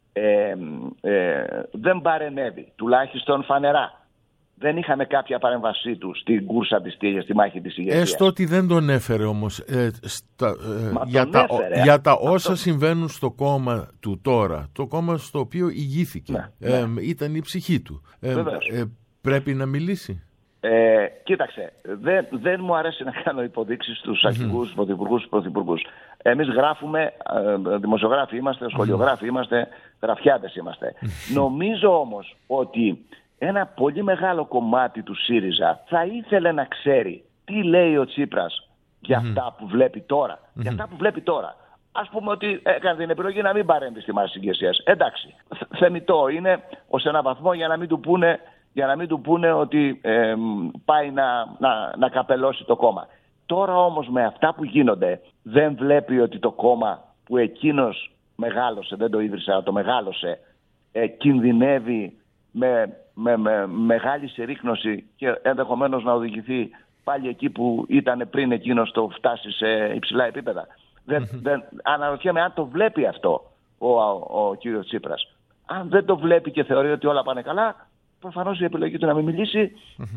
ε, ε, δεν παρενέβη, τουλάχιστον φανερά. Δεν είχαμε κάποια παρέμβασή του στην κούρσα της Τήλιας, στη μάχη της ηγεσίας. Έστω ότι δεν τον έφερε όμως ε, στα, ε, για, τα, έφερε, για τα όσα αυτό συμβαίνουν στο κόμμα του τώρα, το κόμμα στο οποίο ηγήθηκε. Ναι, ε, ναι. Ήταν η ψυχή του. Ε, ε, πρέπει να μιλήσει. Ε, κοίταξε, δεν, δεν μου αρέσει να κάνω υποδείξεις στους αρχηγούς, πρωθυπουργούς, πρωθυπουργούς. Εμείς γράφουμε, ε, δημοσιογράφοι είμαστε, σχολιογράφοι είμαστε, γραφιάτες είμαστε. Νομίζω όμως ότι ένα πολύ μεγάλο κομμάτι του ΣΥΡΙΖΑ θα ήθελε να ξέρει τι λέει ο Τσίπρας για αυτά που βλέπει τώρα. Για αυτά που βλέπει τώρα. Ας πούμε ότι έκανε την επιλογή να μην παρέμβει στη μάχη της ηγεσίας. Εντάξει, θεμιτό είναι ως ένα βαθμό για να μην του πούνε, για να μην του πούνε ότι ε, πάει να, να, να καπελώσει το κόμμα. Τώρα όμως με αυτά που γίνονται δεν βλέπει ότι το κόμμα που εκείνος μεγάλωσε, δεν το ίδρυσε αλλά το μεγάλωσε, ε, κινδυνεύει με, με, με μεγάλη συρρίκνωση και ενδεχομένως να οδηγηθεί πάλι εκεί που ήταν πριν εκείνος το φτάσει σε υψηλά επίπεδα. Δεν, δεν, αναρωτιέμαι αν το βλέπει αυτό ο, ο, ο κύριος Τσίπρας. Αν δεν το βλέπει και θεωρεί ότι όλα πάνε καλά, προφανώς η επιλογή του να μην μιλήσει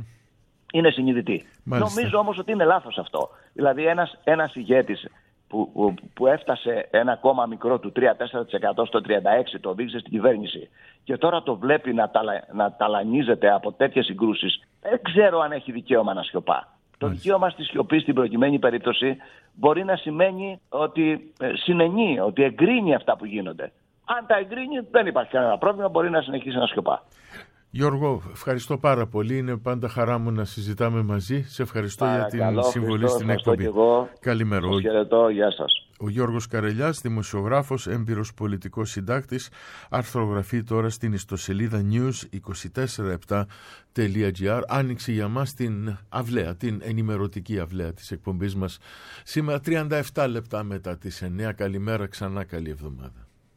είναι συνειδητή. Μάλιστα. Νομίζω όμως ότι είναι λάθος αυτό. Δηλαδή ένας, ένας ηγέτης που, που, που έφτασε ένα κόμμα μικρό του τρία με τέσσερα τοις εκατό στο τριάντα έξι τοις εκατό, το οδήγησε στην κυβέρνηση και τώρα το βλέπει να, ταλα, να ταλανίζεται από τέτοιες συγκρούσεις, δεν ξέρω αν έχει δικαίωμα να σιωπά. Το δικαίωμα στη σιωπή στην προκειμένη περίπτωση μπορεί να σημαίνει ότι συνενεί, ότι εγκρίνει αυτά που γίνονται. Αν τα εγκρίνει δεν υπάρχει κανένα πρόβλημα, μπορεί να συνεχίσει να σιωπά. Γιώργο, ευχαριστώ πάρα πολύ. Είναι πάντα χαρά μου να συζητάμε μαζί. Σε ευχαριστώ Άρα, για την καλό, συμβολή Χριστό, στην εκπομπή. Καλημέρα. Σας χαιρετώ. Γεια σας. Ο Γιώργος Καρελιάς, δημοσιογράφος, έμπειρος πολιτικός συντάκτης, αρθρογραφεί τώρα στην ιστοσελίδα news είκοσι τέσσερα επτά τελεία gr. Άνοιξε για μας την αυλαία, την ενημερωτική αυλαία της εκπομπής μας. Σήμερα τριάντα επτά λεπτά μετά τις εννιά. Καλημέρα ξανά, καλή εβδομάδα.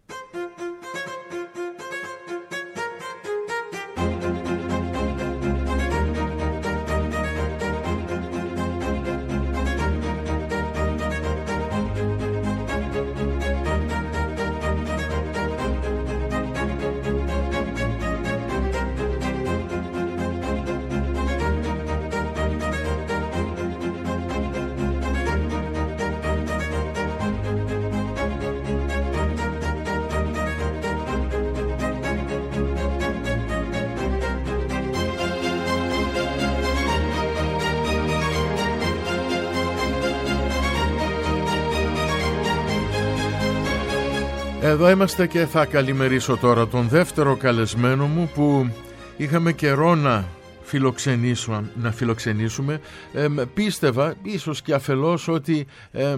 Εδώ είμαστε και θα καλημερίσω τώρα τον δεύτερο καλεσμένο μου που είχαμε καιρό να φιλοξενήσουμε, να φιλοξενήσουμε. Ε, πίστευα, ίσως και αφελώς, ότι ε,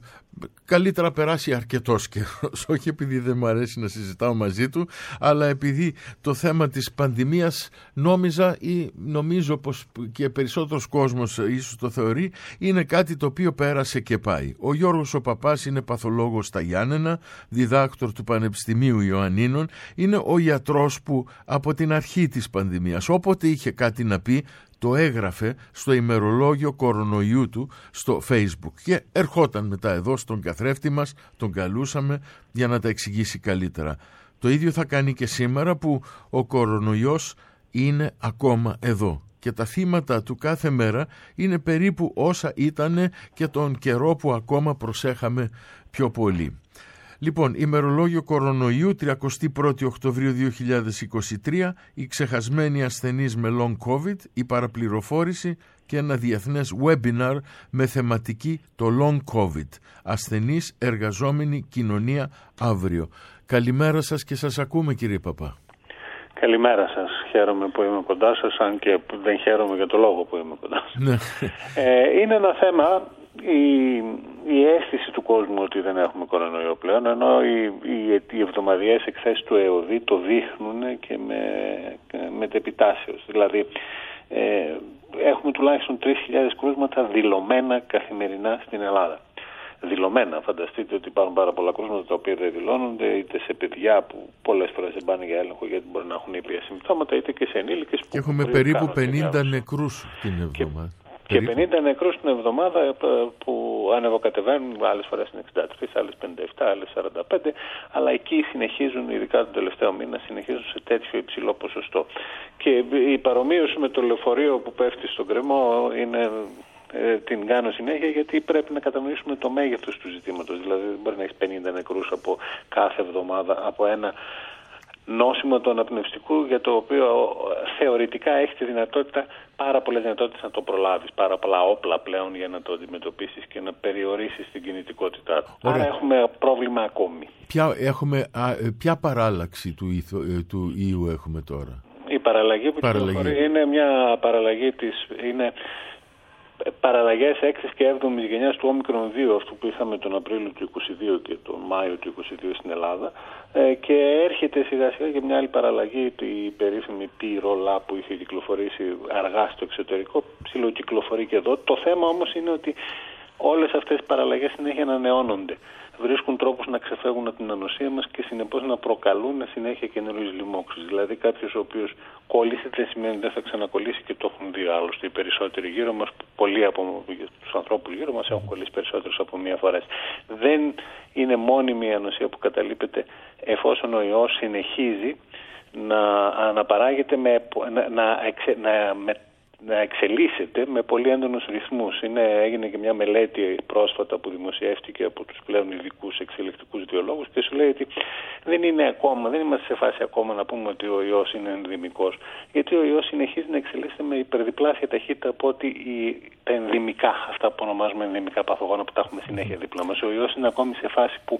καλύτερα περάσει αρκετός καιρός, όχι επειδή δεν μου αρέσει να συζητάω μαζί του, αλλά επειδή το θέμα της πανδημίας νόμιζα ή νομίζω πως και περισσότερος κόσμος ίσως το θεωρεί, είναι κάτι το οποίο πέρασε και πάει. Ο Γιώργος ο Παπάς είναι παθολόγος στα Γιάννενα, διδάκτορ του Πανεπιστημίου Ιωαννίνων, είναι ο ιατρός που από την αρχή της πανδημίας, όποτε είχε κάτι να πει, το έγραφε στο ημερολόγιο κορονοϊού του στο Facebook και ερχόταν μετά εδώ στον καθρέφτη μας, τον καλούσαμε για να τα εξηγήσει καλύτερα. Το ίδιο θα κάνει και σήμερα που ο κορονοϊός είναι ακόμα εδώ και τα θύματα του κάθε μέρα είναι περίπου όσα ήταν και τον καιρό που ακόμα προσέχαμε πιο πολύ. Λοιπόν, ημερολόγιο κορονοϊού, τριάντα πρώτη Οκτωβρίου δύο χιλιάδες είκοσι τρία, οι ξεχασμένοι ασθενείς με long COVID, η παραπληροφόρηση και ένα διεθνές webinar με θεματική το long COVID. Ασθενείς, εργαζόμενοι, κοινωνία, αύριο. Καλημέρα σας και σας ακούμε, κύριε Παπά. Καλημέρα σας. Χαίρομαι που είμαι κοντά σας, αν και δεν χαίρομαι για το λόγο που είμαι κοντά σας. ε, είναι ένα θέμα... Η, η αίσθηση του κόσμου ότι δεν έχουμε κορονοϊό πλέον, ενώ οι, οι, οι εβδομαδιαίες εκθέσεις του ΕΟΔΗ το δείχνουν και με, με τεπιτάσεως. Δηλαδή ε, έχουμε τουλάχιστον τρεις χιλιάδες κρούσματα δηλωμένα καθημερινά στην Ελλάδα. Δηλωμένα, φανταστείτε ότι υπάρχουν πάρα πολλά κρούσματα τα οποία δεν δηλώνονται, είτε σε παιδιά που πολλές φορές δεν πάνε για έλεγχο γιατί μπορεί να έχουν ήπια συμπτώματα, είτε και σε ενήλικες που... Και έχουμε περίπου πενήντα νεκρούς την εβδομάδα. Και πενήντα νεκρούς την εβδομάδα που ανεβοκατεβαίνουν, άλλες φορές είναι εξήντα τρία, άλλες πενήντα επτά, άλλες σαράντα πέντε, αλλά εκεί συνεχίζουν, ειδικά τον τελευταίο μήνα, συνεχίζουν σε τέτοιο υψηλό ποσοστό. Και η παρομοίωση με το λεωφορείο που πέφτει στον κρεμό είναι... την κάνω συνέχεια, γιατί πρέπει να κατανοήσουμε το μέγεθος του ζητήματος. Δηλαδή δεν μπορεί να έχει πενήντα νεκρούς από κάθε εβδομάδα από ένα νόσημα του αναπνευστικού, για το οποίο θεωρητικά έχει τη δυνατότητα, πάρα πολλές δυνατότητες να το προλάβεις, πάρα πολλά όπλα πλέον για να το αντιμετωπίσεις και να περιορίσεις την κινητικότητά του. Ωραία. Άρα έχουμε πρόβλημα ακόμη. Ποια, έχουμε, α, ποια παράλλαξη του, ηθο, του ιού έχουμε τώρα? Η παραλλαγή που κυκλοφορεί είναι μια παραλλαγή της... Είναι, παραλλαγές έξι και επτά γενιάς του Όμικρον δύο, αυτού που είχαμε τον Απρίλιο του είκοσι δύο και τον Μάιο του είκοσι δύο στην Ελλάδα, και έρχεται σιγά σιγά και μια άλλη παραλλαγή, η περίφημη πι-ρολά που είχε κυκλοφορήσει αργά στο εξωτερικό, ψιλοκυκλοφορεί και εδώ. Το θέμα όμως είναι ότι όλες αυτές οι παραλλαγές συνέχεια ανανεώνονται. Βρίσκουν τρόπους να ξεφεύγουν από την ανοσία μας και συνεπώς να προκαλούν συνέχεια καινούριες λοιμώξεις. Δηλαδή κάποιος ο οποίος κόλλησε δεν σημαίνει ότι δεν θα ξανακολλήσει, και το έχουν δει άλλωστε οι περισσότεροι γύρω μας. Πολλοί από τους ανθρώπους γύρω μας έχουν κολλήσει περισσότερους από μία φορά. Δεν είναι μόνιμη η ανοσία που καταλείπεται εφόσον ο ιός συνεχίζει να αναπαράγεται, με, να, να, εξε, να με, να εξελίσσεται με πολύ έντονους ρυθμούς. Είναι, έγινε και μια μελέτη πρόσφατα που δημοσιεύτηκε από τους πλέον ειδικούς εξελικτικούς βιολόγους και σου λέει ότι δεν είναι ακόμα, δεν είμαστε σε φάση ακόμα να πούμε ότι ο ιός είναι ενδυμικός, γιατί ο ιός συνεχίζει να εξελίσσεται με υπερδιπλάσια ταχύτητα από ότι η, τα ενδυμικά, αυτά που ονομάζουμε ενδυμικά παθογόνα που τα έχουμε συνέχεια δίπλα μας. Ο ιός είναι ακόμη σε φάση που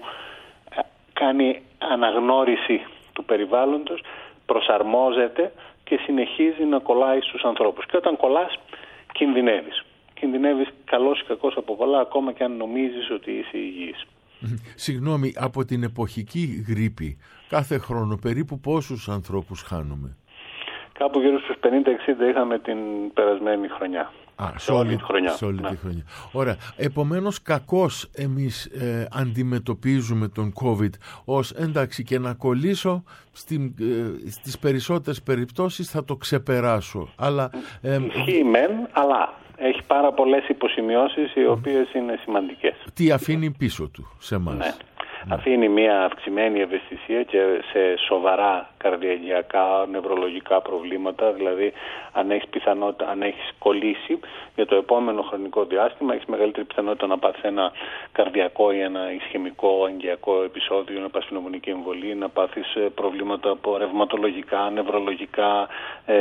κάνει αναγνώριση του περιβάλλοντος, προσαρμόζεται και συνεχίζει να κολλάει στους ανθρώπους. Και όταν κολλάς, κινδυνεύεις. Κινδυνεύεις καλώς ή κακώς από πολλά, ακόμα και αν νομίζεις ότι είσαι υγιής. Συγγνώμη, από την εποχική γρίπη, κάθε χρόνο περίπου πόσους ανθρώπους χάνουμε? Κάπου γύρω στους πενήντα εξήντα είχαμε την περασμένη χρονιά. Α, σε όλη τη χρονιά. Σε όλη ναι. τη χρονιά. Ωραία. Επομένως, κακώς εμείς ε, αντιμετωπίζουμε τον COVID ως εντάξει, και να κολλήσω στην, ε, στις περισσότερες περιπτώσεις θα το ξεπεράσω. Αλλά, ε, Ισχύει μεν, αλλά έχει πάρα πολλές υποσημειώσεις οι οποίες είναι σημαντικές. Τι αφήνει πίσω του σε εμάς? Ναι. Ναι. Αφήνει μια αυξημένη ευαισθησία και σε σοβαρά καρδιαγγειακά, νευρολογικά προβλήματα. Δηλαδή, αν έχεις πιθανότητα, αν έχεις κολλήσει για το επόμενο χρονικό διάστημα, έχεις μεγαλύτερη πιθανότητα να πάθεις ένα καρδιακό ή ένα ισχαιμικό αγγειακό επεισόδιο, να πάθεις πνευμονική εμβολή, να πάθεις προβλήματα από ρευματολογικά, νευρολογικά, ε,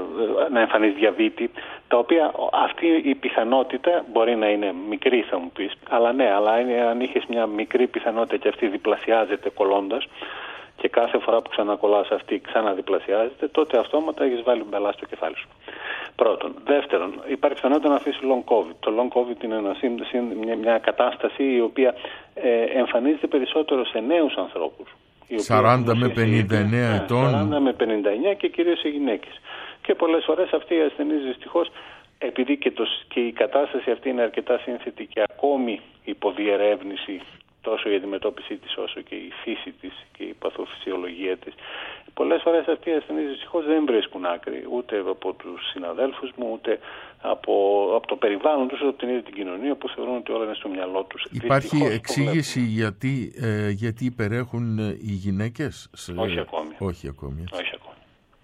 να εμφανίσεις διαβήτη. Τα οποία αυτή η πιθανότητα μπορεί να είναι μικρή, θα μου πεις, αλλά ναι, αλλά αν είχες μια μικρή πιθανότητα και αυτή διπλασιάζεται κολλώντας και κάθε φορά που ξανακολλάς αυτή ξαναδιπλασιάζεται, τότε αυτόματα έχεις βάλει μπελά στο κεφάλι σου. Πρώτον. Δεύτερον, υπάρχει πιθανότητα να αφήσει long COVID. Το long COVID είναι ένα, μια, μια κατάσταση η οποία ε, εμφανίζεται περισσότερο σε νέους ανθρώπους. σαράντα με πενήντα εννέα ετών. σαράντα με πενήντα εννέα και κυρίως σε γυναίκες. Και πολλές φορές αυτοί οι ασθενείς δυστυχώς, επειδή και, το, και η κατάσταση αυτή είναι αρκετά σύνθετη και ακόμη υποδιερεύνηση τόσο η αντιμετώπιση της όσο και η φύση της και η παθοφυσιολογία της, πολλές φορές αυτοί οι ασθενείς δυστυχώς δεν βρίσκουν άκρη ούτε από τους συναδέλφους μου, ούτε από, από το περιβάλλον τους, ούτε από την ίδια την κοινωνία που θεωρούν ότι όλα είναι στο μυαλό τους. Υπάρχει δυστυχώς, εξήγηση γιατί, ε, γιατί υπερέχουν οι γυναίκες? Σε... Όχι ακόμη. Όχι ακόμη. Όχι ακόμη.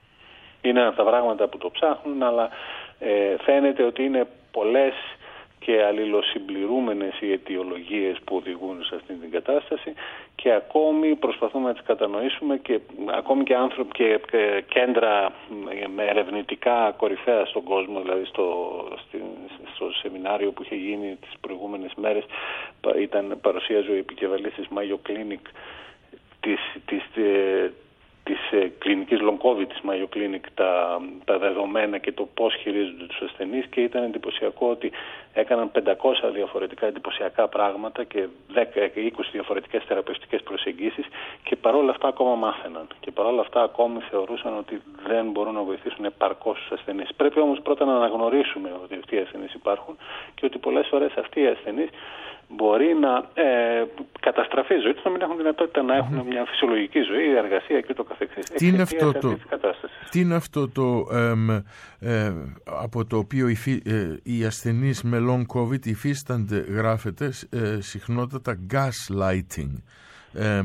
Είναι ένα από τα πράγματα που το ψάχνουν, αλλά ε, φαίνεται ότι είναι πολλές και αλληλοσυμπληρούμενες οι αιτιολογίες που οδηγούν σε αυτήν την κατάσταση και ακόμη προσπαθούμε να τις κατανοήσουμε και ακόμη και άνθρωποι και, και κέντρα με ερευνητικά κορυφαία στον κόσμο, δηλαδή στο, στο σεμινάριο που είχε γίνει τις προηγούμενες μέρες, ήταν παρουσίαζε ο επικεφαλής της Mayo Clinic της, της, της κλινικής long COVID της Mayo Clinic, τα, τα δεδομένα και το πώς χειρίζονται τους ασθενείς, και ήταν εντυπωσιακό ότι έκαναν πεντακόσια διαφορετικά εντυπωσιακά πράγματα και δέκα και είκοσι διαφορετικές θεραπευτικές προσεγγίσεις και παρόλα αυτά ακόμα μάθαιναν και παρόλα αυτά ακόμη θεωρούσαν ότι δεν μπορούν να βοηθήσουν επαρκώς τους ασθενείς. Πρέπει όμως πρώτα να αναγνωρίσουμε ότι αυτοί οι ασθενείς υπάρχουν και ότι πολλές φορές αυτοί οι ασθενείς μπορεί να ε, καταστραφεί η ζωή τους, να μην έχουν δυνατότητα να έχουν mm-hmm. μια φυσιολογική ζωή, εργασία και το καθεξής. Τι είναι αυτό το, τι είναι αυτό το ε, ε, από το οποίο οι, ε, οι ασθενείς με long COVID υφίστανται, γράφεται, ε, συχνότατα gaslighting. Ε,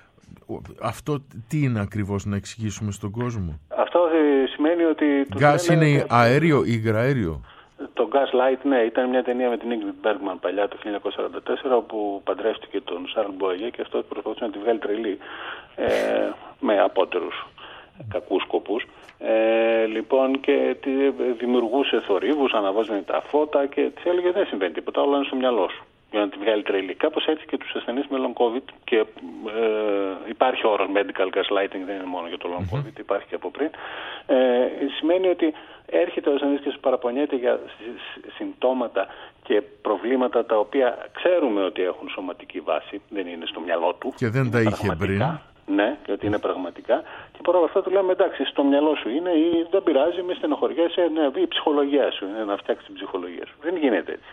αυτό τι είναι ακριβώς, να εξηγήσουμε στον κόσμο? Αυτό ε, σημαίνει ότι... Gas είναι λένε, αέριο ή υγραέριο? Το Gaslight, ναι, ήταν μια ταινία με την Ingrid Bergman παλιά το χίλια εννιακόσια σαράντα τέσσερα, όπου παντρεύτηκε τον Σαρλ Μποαγιέ και αυτό προσπαθούσε να τη βγάλει τρελή ε, με απότερους κακούς σκοπούς. Ε, λοιπόν, και τη δημιουργούσε θορύβους, αναβάζανε τα φώτα και της έλεγε δεν συμβαίνει τίποτα, όλα είναι στο μυαλό σου, για να τη βγάλει τρελή. Κάπως έτσι και τους ασθενείς με long COVID, και ε, υπάρχει όρος medical gaslighting, δεν είναι μόνο για το long COVID, mm-hmm. υπάρχει και από πριν. Ε, σημαίνει ότι έρχεται ο ασθενής και σου παραπονιέται για συμπτώματα και προβλήματα τα οποία ξέρουμε ότι έχουν σωματική βάση, δεν είναι στο μυαλό του. Και δεν τα είχε πριν. Ναι, και ότι είναι πραγματικά. Και παρόλα αυτά του λέμε εντάξει, στο μυαλό σου είναι, ή δεν πειράζει, μη στενοχωριέσαι, ναι, η ψυχολογία σου είναι να φτιάξει την ψυχολογία σου. Δεν γίνεται έτσι.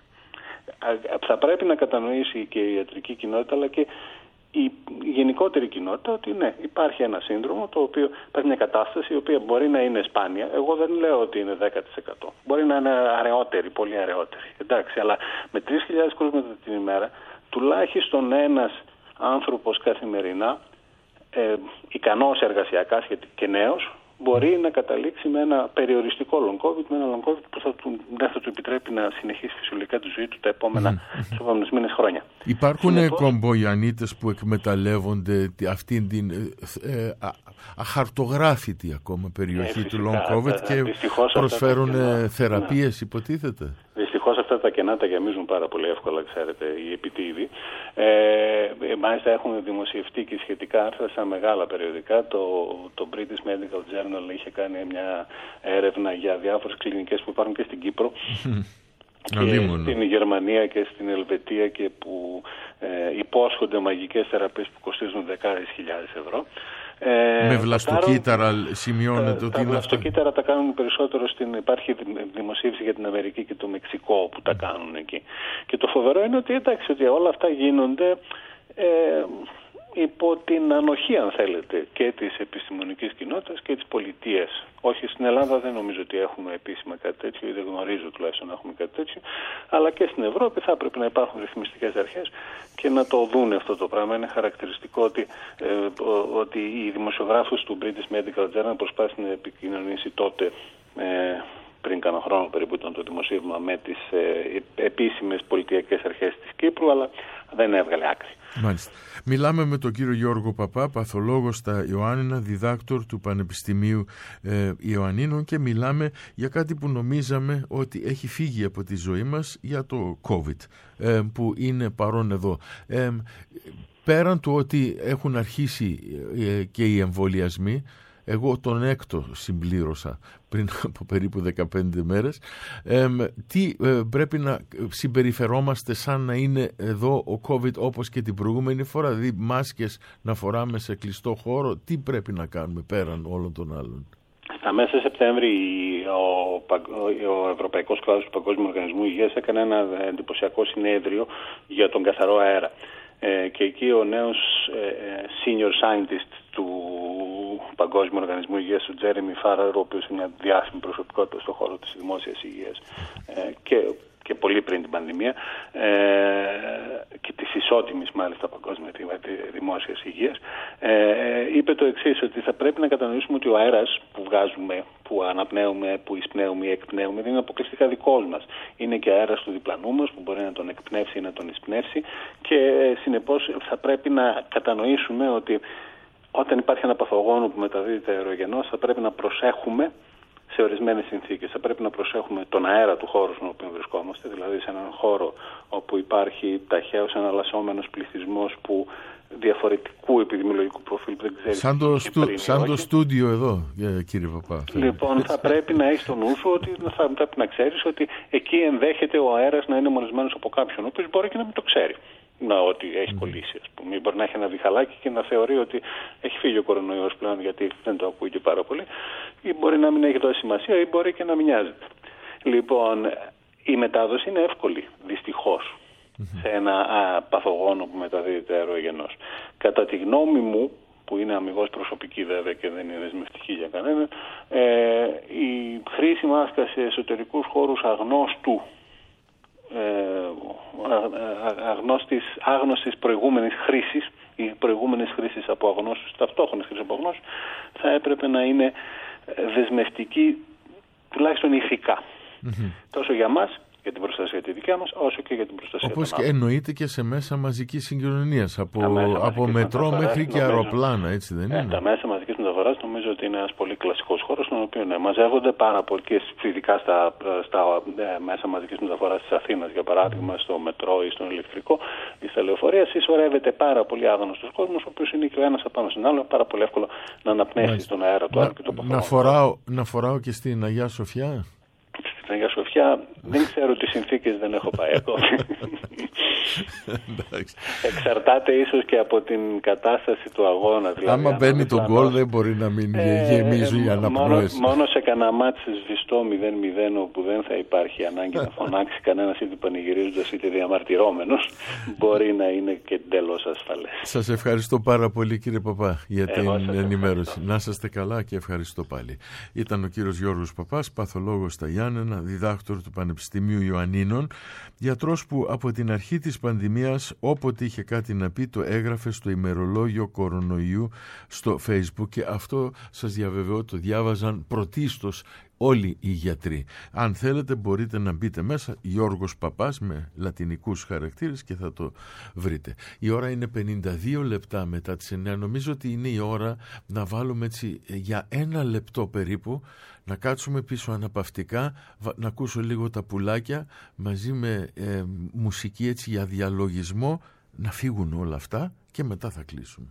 Θα πρέπει να κατανοήσει και η ιατρική κοινότητα, αλλά και η γενικότερη κοινότητα, ότι ναι, υπάρχει ένα σύνδρομο, το οποίο υπάρχει μια κατάσταση η οποία μπορεί να είναι σπάνια. Εγώ δεν λέω ότι είναι δέκα τοις εκατό. Μπορεί να είναι αραιότερη, πολύ αραιότερη. Εντάξει, αλλά με τρεις χιλιάδες κρούσματα την ημέρα, τουλάχιστον ένας άνθρωπος καθημερινά, ε, ικανός εργασιακά και νέος, μπορεί να καταλήξει με ένα περιοριστικό long COVID, με ένα long COVID που θα του, δεν θα του επιτρέπει να συνεχίσει φυσιολογικά τη ζωή του τα επόμενα, mm-hmm. τους επόμενους μήνες, χρόνια. Υπάρχουν Συνεπώς, κομπογιανίτες που εκμεταλλεύονται αυτήν την ε, α, αχαρτογράφητη ακόμα περιοχή ε, του long COVID τα, και προσφέρουν κενά, θεραπείες, ναι. υποτίθεται. Δυστυχώς αυτά τα κενά τα γεμίζουν πάρα πολύ εύκολα, ξέρετε, οι επιτίδιοι. Ε, μάλιστα έχουν δημοσιευτεί και σχετικά άρθρα σε μεγάλα περιοδικά. Το, το British Medical Journal είχε κάνει μια έρευνα για διάφορες κλινικές που υπάρχουν και στην Κύπρο και Αλίμονο. στην Γερμανία και στην Ελβετία, και που ε, υπόσχονται μαγικές θεραπείες που κοστίζουν δεκάδες χιλιάδες ευρώ. Ε, με βλαστοκύτταρα σημειώνεται τα, ότι τα είναι βλαστοκύτταρα τα κάνουν περισσότερο στην... Υπάρχει δημοσίευση για την Αμερική και το Μεξικό που τα κάνουν εκεί. Και το φοβερό είναι ότι εντάξει, ότι όλα αυτά γίνονται ε, υπό την ανοχή, αν θέλετε, και της επιστημονικής κοινότητας και της πολιτείας. Όχι, στην Ελλάδα δεν νομίζω ότι έχουμε επίσημα κάτι τέτοιο, ή δεν γνωρίζω τουλάχιστον να έχουμε κάτι τέτοιο, αλλά και στην Ευρώπη θα πρέπει να υπάρχουν ρυθμιστικές αρχές και να το δουν αυτό το πράγμα. Είναι χαρακτηριστικό ότι, ε, ότι οι δημοσιογράφους του British Medical Journal προσπάθησαν να επικοινωνήσει τότε, ε, πριν κάνα χρόνο περίπου ήταν το δημοσίευμα, με τις ε, επίσημες πολιτιακές αρχές της Κύπρου, αλλά δεν έβγαλε άκρη. Μάλιστα. Μιλάμε με τον κύριο Γιώργο Παπά, παθολόγο στα Ιωάννινα, διδάκτορ του Πανεπιστημίου ε, Ιωαννίνων, και μιλάμε για κάτι που νομίζαμε ότι έχει φύγει από τη ζωή μας, για το COVID, ε, που είναι παρόν εδώ. Ε, πέραν του ότι έχουν αρχίσει ε, και οι εμβολιασμοί, εγώ τον έκτο συμπλήρωσα πριν από περίπου δεκαπέντε μέρες. Ε, τι ε, πρέπει να συμπεριφερόμαστε σαν να είναι εδώ ο COVID όπως και την προηγούμενη φορά, δηλαδή μάσκες να φοράμε σε κλειστό χώρο, τι πρέπει να κάνουμε πέραν όλων των άλλων? Στα μέσα Σεπτέμβρη ο, ο Ευρωπαϊκός Κλάδος του Παγκόσμιου Οργανισμού Υγείας έκανε ένα εντυπωσιακό συνέδριο για τον καθαρό αέρα. Ε, και εκεί ο νέος ε, senior scientist του Παγκόσμιου Οργανισμού Υγείας, ο Τζέρεμι Φάραρ, ο οποίος είναι μια διάσημη προσωπικότητα στον χώρο της δημόσιας υγείας ε, και, και πολύ πριν την πανδημία ε, και της ισότιμης μάλιστα παγκόσμια δημόσιας υγείας, ε, είπε το εξής, ότι θα πρέπει να κατανοήσουμε ότι ο αέρας που βγάζουμε, που αναπνέουμε, που εισπνέουμε ή εκπνέουμε, δεν είναι αποκλειστικά δικός μας. Είναι και αέρας του διπλανού μας που μπορεί να τον εκπνεύσει ή να τον εισπνεύσει, και συνεπώς θα πρέπει να κατανοήσουμε ότι όταν υπάρχει ένα παθογόνο που μεταδίδεται αερογενώς, θα πρέπει να προσέχουμε σε ορισμένες συνθήκες. Θα πρέπει να προσέχουμε τον αέρα του χώρου στον οποίο βρισκόμαστε, δηλαδή σε έναν χώρο όπου υπάρχει ταχαίως εναλλασσόμενος πληθυσμός που διαφορετικού επιδημιολογικού προφίλ δεν ξέρει. Σαν το, στου, σαν το στούντιο εδώ, κύριε Παπά. Λοιπόν, θα πρέπει να έχει στο νου σου ότι θα πρέπει να ξέρεις ότι εκεί ενδέχεται ο αέρας να είναι μολυσμένος από κάποιον, ο οποίος μπορεί και να μην το ξέρει. Να, ότι έχει mm. κολλήσει, ας πούμε. Μπορεί να έχει ένα διχαλάκι και να θεωρεί ότι έχει φύγει ο κορονοϊός πλέον, γιατί δεν το ακούει και πάρα πολύ, ή μπορεί να μην έχει δώσει σημασία, ή μπορεί και να μοιάζεται. Λοιπόν, η μετάδοση είναι εύκολη, δυστυχώς. mm-hmm. σε ένα α, παθογόνο που μεταδίδεται αερογενώς. Κατά τη γνώμη μου, που είναι αμιγώς προσωπική βέβαια και δεν είναι δεσμευτική για κανέναν, ε, η χρήση μάσκας σε εσωτερικούς χώρους αγνώστου, ε, αγνώστης, άγνωστης προηγούμενης χρήσης ή προηγούμενες χρήσεις από αγνώστους, ταυτόχρονες χρήσεις από αγνώστους, θα έπρεπε να είναι δεσμευτική, τουλάχιστον ηθικά. Mm-hmm. Τόσο για μας, για την προστασία τη δικιά μας, όσο και για την προστασία Όπως των και άλλων. εννοείται και σε μέσα μαζικής συγκοινωνίας, από, από μετρό μέχρι και νομίζω, αεροπλάνα, έτσι δεν είναι? Ε, τα μέσα μαζικής μεταφοράς νομίζω ότι είναι ένας πολύ κλασικός χώρος, στον οποίο ναι, μαζεύονται πάρα πολύ, και ειδικά στα, στα ε, μέσα μαζικής μεταφοράς της Αθήνας, για παράδειγμα, mm. στο μετρό ή στον ηλεκτρικό ή στα λεωφορεία, συσσωρεύεται πάρα πολύ άγνωστος κόσμος, ο οποίος είναι και ο ένας απάνω στον άλλο, πάρα πολύ εύκολο να αναπνεύσει τον αέρα του άλλου και το να, φοράω, να φοράω και στην Αγία Σοφιά. Στην Αγία Σοφιά δεν ξέρω τι συνθήκες, δεν έχω πάει ακόμη. Εξαρτάται ίσως και από την κατάσταση του αγώνα. Δηλαδή, άμα μπαίνει τον γκολ δεν μπορεί να μην ε, γεμίζει η αναπνοές. Μόνο, μόνο σε κανένα μάτς σβηστό μηδέν μηδέν, όπου δεν θα υπάρχει ανάγκη να φωνάξει κανένας είτε πανηγυρίζοντας είτε διαμαρτυρόμενος, μπορεί να είναι και εντελώς ασφαλές. Σας ευχαριστώ πάρα πολύ, κύριε Παπά, για την ενημέρωση. Να είστε καλά και ευχαριστώ πάλι. Ήταν ο κύριος Γιώργος Παπάς, παθολόγος στα Γιάννενα, διδάκτορ του Πανεπιστημίου Ιωαννίνων, γιατρός που από την αρχή της πανδημίας, όποτε είχε κάτι να πει, το έγραφε στο ημερολόγιο κορονοϊού στο Facebook, και αυτό σας διαβεβαιώ το διάβαζαν πρωτίστως όλοι οι γιατροί. Αν θέλετε μπορείτε να μπείτε μέσα, Γιώργος Παπάς με λατινικούς χαρακτήρες, και θα το βρείτε. Η ώρα είναι πενήντα δύο λεπτά μετά τις εννιά. Νομίζω ότι είναι η ώρα να βάλουμε έτσι για ένα λεπτό περίπου, να κάτσουμε πίσω αναπαυτικά, να ακούσω λίγο τα πουλάκια μαζί με ε, μουσική έτσι για διαλογισμό, να φύγουν όλα αυτά και μετά θα κλείσουμε.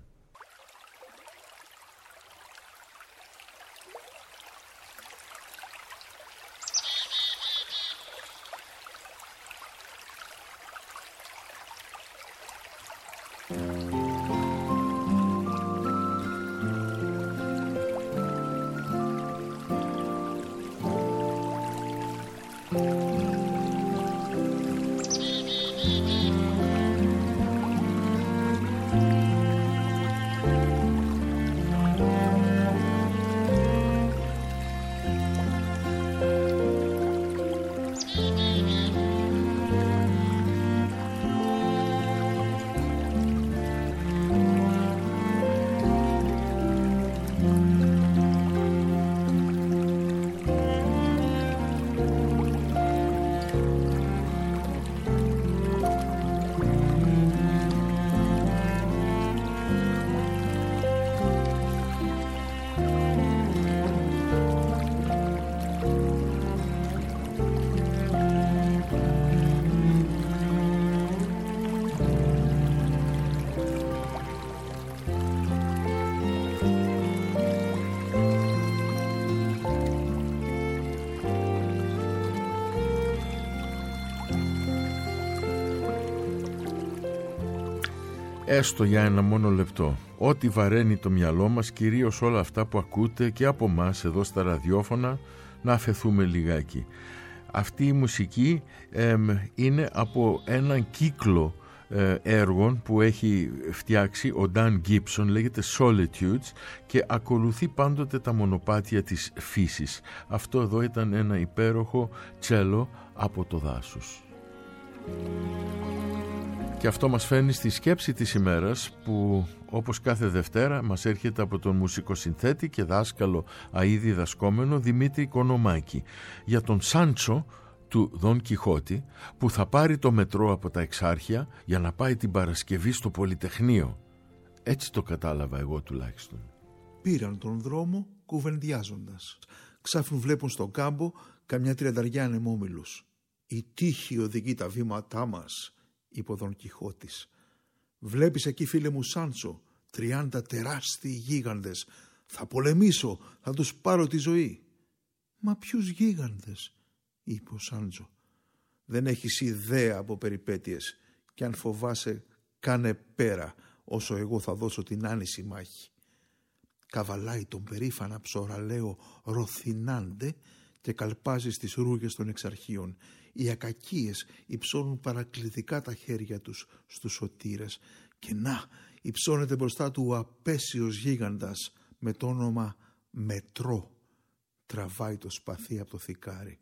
Έστω για ένα μόνο λεπτό, ό,τι βαραίνει το μυαλό μας, κυρίως όλα αυτά που ακούτε και από μας εδώ στα ραδιόφωνα, να αφαιθούμε λιγάκι. Αυτή η μουσική ε, είναι από έναν κύκλο ε, έργων που έχει φτιάξει ο Dan Gibson, λέγεται Solitudes, και ακολουθεί πάντοτε τα μονοπάτια της φύσης. Αυτό εδώ ήταν ένα υπέροχο τσέλο από το δάσος. Και αυτό μας φέρνει στη σκέψη της ημέρας, που όπως κάθε Δευτέρα μας έρχεται από τον μουσικοσυνθέτη και δάσκαλο αΐ διδασκόμενο Δημήτρη Κονομάκη, για τον Σάντσο του Δον Κιχώτη, που θα πάρει το μετρό από τα Εξάρχεια για να πάει την Παρασκευή στο Πολυτεχνείο. Έτσι το κατάλαβα εγώ τουλάχιστον. Πήραν τον δρόμο κουβεντιάζοντας. Ξάφνου βλέπουν στον κάμπο καμιά τριανταριά ανεμόμυλους. «Η τύχη οδηγεί τα βήματά μας», είπε ο Δον Κιχώτης. «Βλέπεις εκεί, φίλε μου Σάντσο, τριάντα τεράστιοι γίγαντες. Θα πολεμήσω, θα τους πάρω τη ζωή». «Μα ποιους γίγαντες?» είπε ο Σάντσο. «Δεν έχεις ιδέα από περιπέτειες, και αν φοβάσαι κάνε πέρα, όσο εγώ θα δώσω την άνηση μάχη». Καβαλάει τον περήφανα ψωραλαίο Ροθινάντε και καλπάζει στις ρούγες των εξαρχείων. Οι ακακίες υψώνουν παρακλητικά τα χέρια τους στους σωτήρες και να, υψώνεται μπροστά του ο απέσιος γίγαντας με το όνομα Μετρό. Τραβάει το σπαθί από το θικάρι.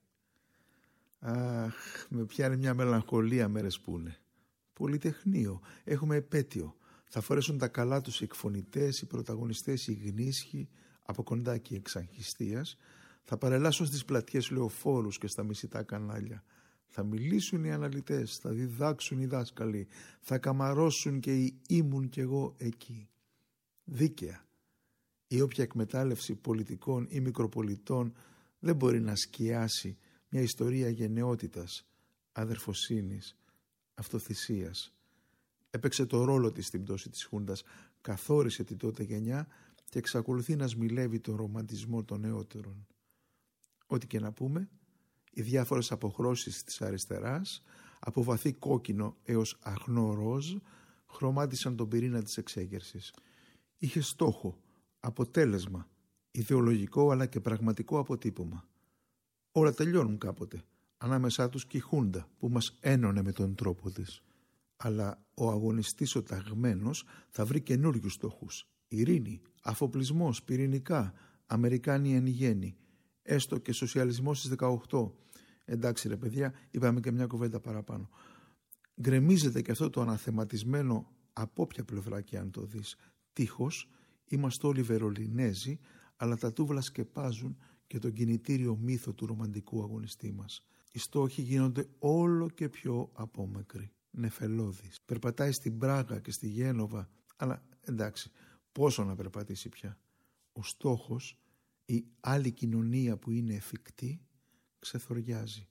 Αχ, με πιάνει μια μελαγχολία μέρες που είναι. Πολυτεχνείο, έχουμε επέτειο. Θα φορέσουν τα καλά τους οι εκφωνητές, οι πρωταγωνιστές, οι γνήσιοι, από κοντά και εξαγχιστίας. Θα παρελάσουν στις πλατιές λεωφόρους και στα μισητά κανάλια. Θα μιλήσουν οι αναλυτές, θα διδάξουν οι δάσκαλοι, θα καμαρώσουν και οι ήμουν κι εγώ εκεί. Δίκαια. Η όποια εκμετάλλευση πολιτικών ή μικροπολιτών δεν μπορεί να σκιάσει μια ιστορία γενναιότητας, αδερφοσύνης, αυτοθυσίας. Έπαιξε το ρόλο της στην πτώση της Χούντας, καθόρισε την τότε γενιά και εξακολουθεί να σμιλεύει τον ρομαντισμό των νεότερων. Ό,τι και να πούμε, οι διάφορες αποχρώσεις της αριστεράς, από βαθύ κόκκινο έως αγνό ροζ, χρωμάτισαν τον πυρήνα της εξέγερσης. Είχε στόχο, αποτέλεσμα, ιδεολογικό αλλά και πραγματικό αποτύπωμα. Όλα τελειώνουν κάποτε, ανάμεσά τους και η Χούντα που μας ένωνε με τον τρόπο της. Αλλά ο αγωνιστής ο ταγμένος θα βρει καινούριους στόχους. Ειρήνη, αφοπλισμός, πυρηνικά, Αμερικάνοι εν γέννη, έστω και σοσιαλισμός στις δεκαοκτώ. Εντάξει ρε παιδιά, είπαμε και μια κουβέντα παραπάνω. Γκρεμίζεται και αυτό το αναθεματισμένο από όποια πλευρά και αν το δεις. Τείχος, είμαστε όλοι Βερολινέζοι, αλλά τα τούβλα σκεπάζουν και τον κινητήριο μύθο του ρομαντικού αγωνιστή μας. Οι στόχοι γίνονται όλο και πιο απόμακροι, νεφελώδεις. Περπατάει στην Πράγα και στη Γένοβα, αλλά εντάξει, πόσο να περπατήσει πια. Ο στόχος, η άλλη κοινωνία που είναι εφικτή, ξεθοριάζει.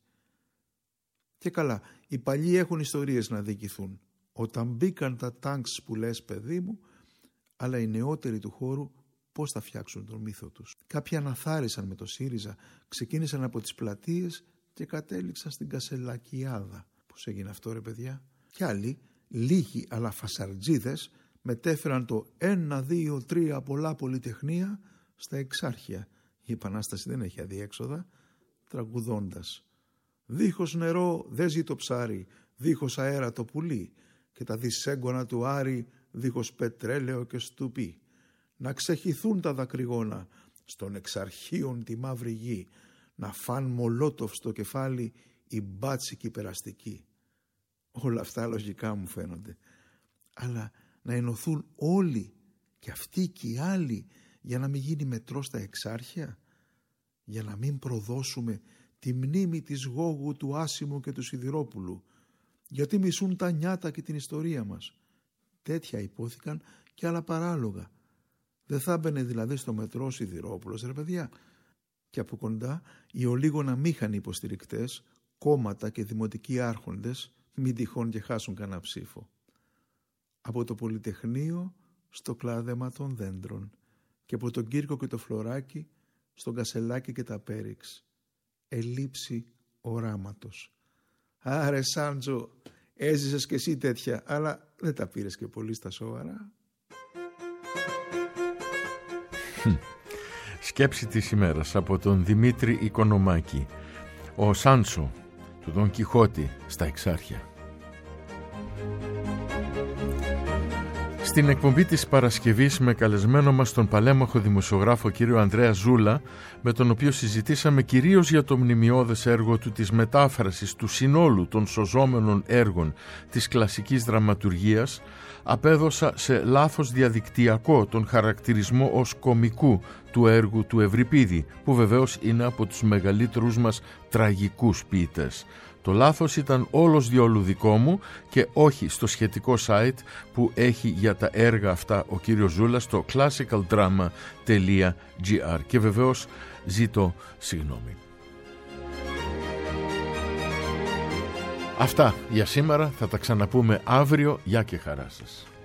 Και καλά, οι παλιοί έχουν ιστορίες να διοικηθούν. Όταν μπήκαν τα τάγκς που λες παιδί μου, αλλά οι νεότεροι του χώρου πώς θα φτιάξουν τον μύθο τους. Κάποιοι αναθάρισαν με το ΣΥΡΙΖΑ, ξεκίνησαν από τις πλατείες και κατέληξαν στην Κασελακιάδα. Πώς έγινε αυτό ρε παιδιά? Κι άλλοι, λίγοι αλλά φασαρτζίδες, μετέφεραν το ένα, δύο, τρία πολλά πολυτεχνία στα εξάρχεια. Η Επανάσταση δεν έχει αδιέξοδα, τραγουδώντας. Δίχως νερό δεν ζει το ψάρι, δίχως αέρα το πουλί και τα δισέγγωνα του Άρη δίχως πετρέλαιο και στουπί. Να ξεχυθούν τα δακρυγόνα στον εξαρχείον τη μαύρη γη, να φαν μολότοφ στο κεφάλι οι μπάτσικοι περαστικοί. Όλα αυτά λογικά μου φαίνονται. Αλλά να ενωθούν όλοι και αυτοί και οι άλλοι για να μην γίνει μετρό στα εξάρχεια, για να μην προδώσουμε τη μνήμη της Γόγου, του Άσιμου και του Σιδηρόπουλου, γιατί μισούν τα νιάτα και την ιστορία μας. Τέτοια υπόθηκαν και άλλα παράλογα. Δεν θα μπαινε δηλαδή στο μετρό Σιδηρόπουλος ρε παιδιά? Και από κοντά οι ολίγονα μήχανοι υποστηρικτές, κόμματα και δημοτικοί άρχοντες, μην τυχόν και χάσουν κανένα ψήφο. Από το Πολυτεχνείο στο κλάδεμα των δέντρων και από τον Κύρκο και το Φλωράκι στον Κασελάκι και τα Πέριξ. Ελήψη οράματος. Άρε Σάντζο, έζησες και εσύ τέτοια, αλλά δεν τα πήρες και πολύ στα σοβαρά. Σκέψη της ημέρας από τον Δημήτρη Οικονομάκη. Ο Σάνσο του Δον Κιχώτη στα εξάρχεια. Στην εκπομπή της Παρασκευής με καλεσμένο μας τον παλέμαχο δημοσιογράφο κύριο Ανδρέα Ζούλα, με τον οποίο συζητήσαμε κυρίως για το μνημιώδες έργο του της μετάφρασης του συνόλου των σωζόμενων έργων της κλασικής δραματουργίας, απέδωσα σε λάθος διαδικτυακό τον χαρακτηρισμό ως κομικού του έργου του Ευρυπίδη, που βεβαίως είναι από τους μεγαλύτερους μας τραγικούς ποιητές. Το λάθος ήταν όλος διόλου δικό μου και όχι στο σχετικό site που έχει για τα έργα αυτά ο κύριος Ζούλας, στο classical drama τελεία gr, και βεβαίως ζητώ συγγνώμη. Αυτά για σήμερα, θα τα ξαναπούμε αύριο. Γεια και χαρά σας.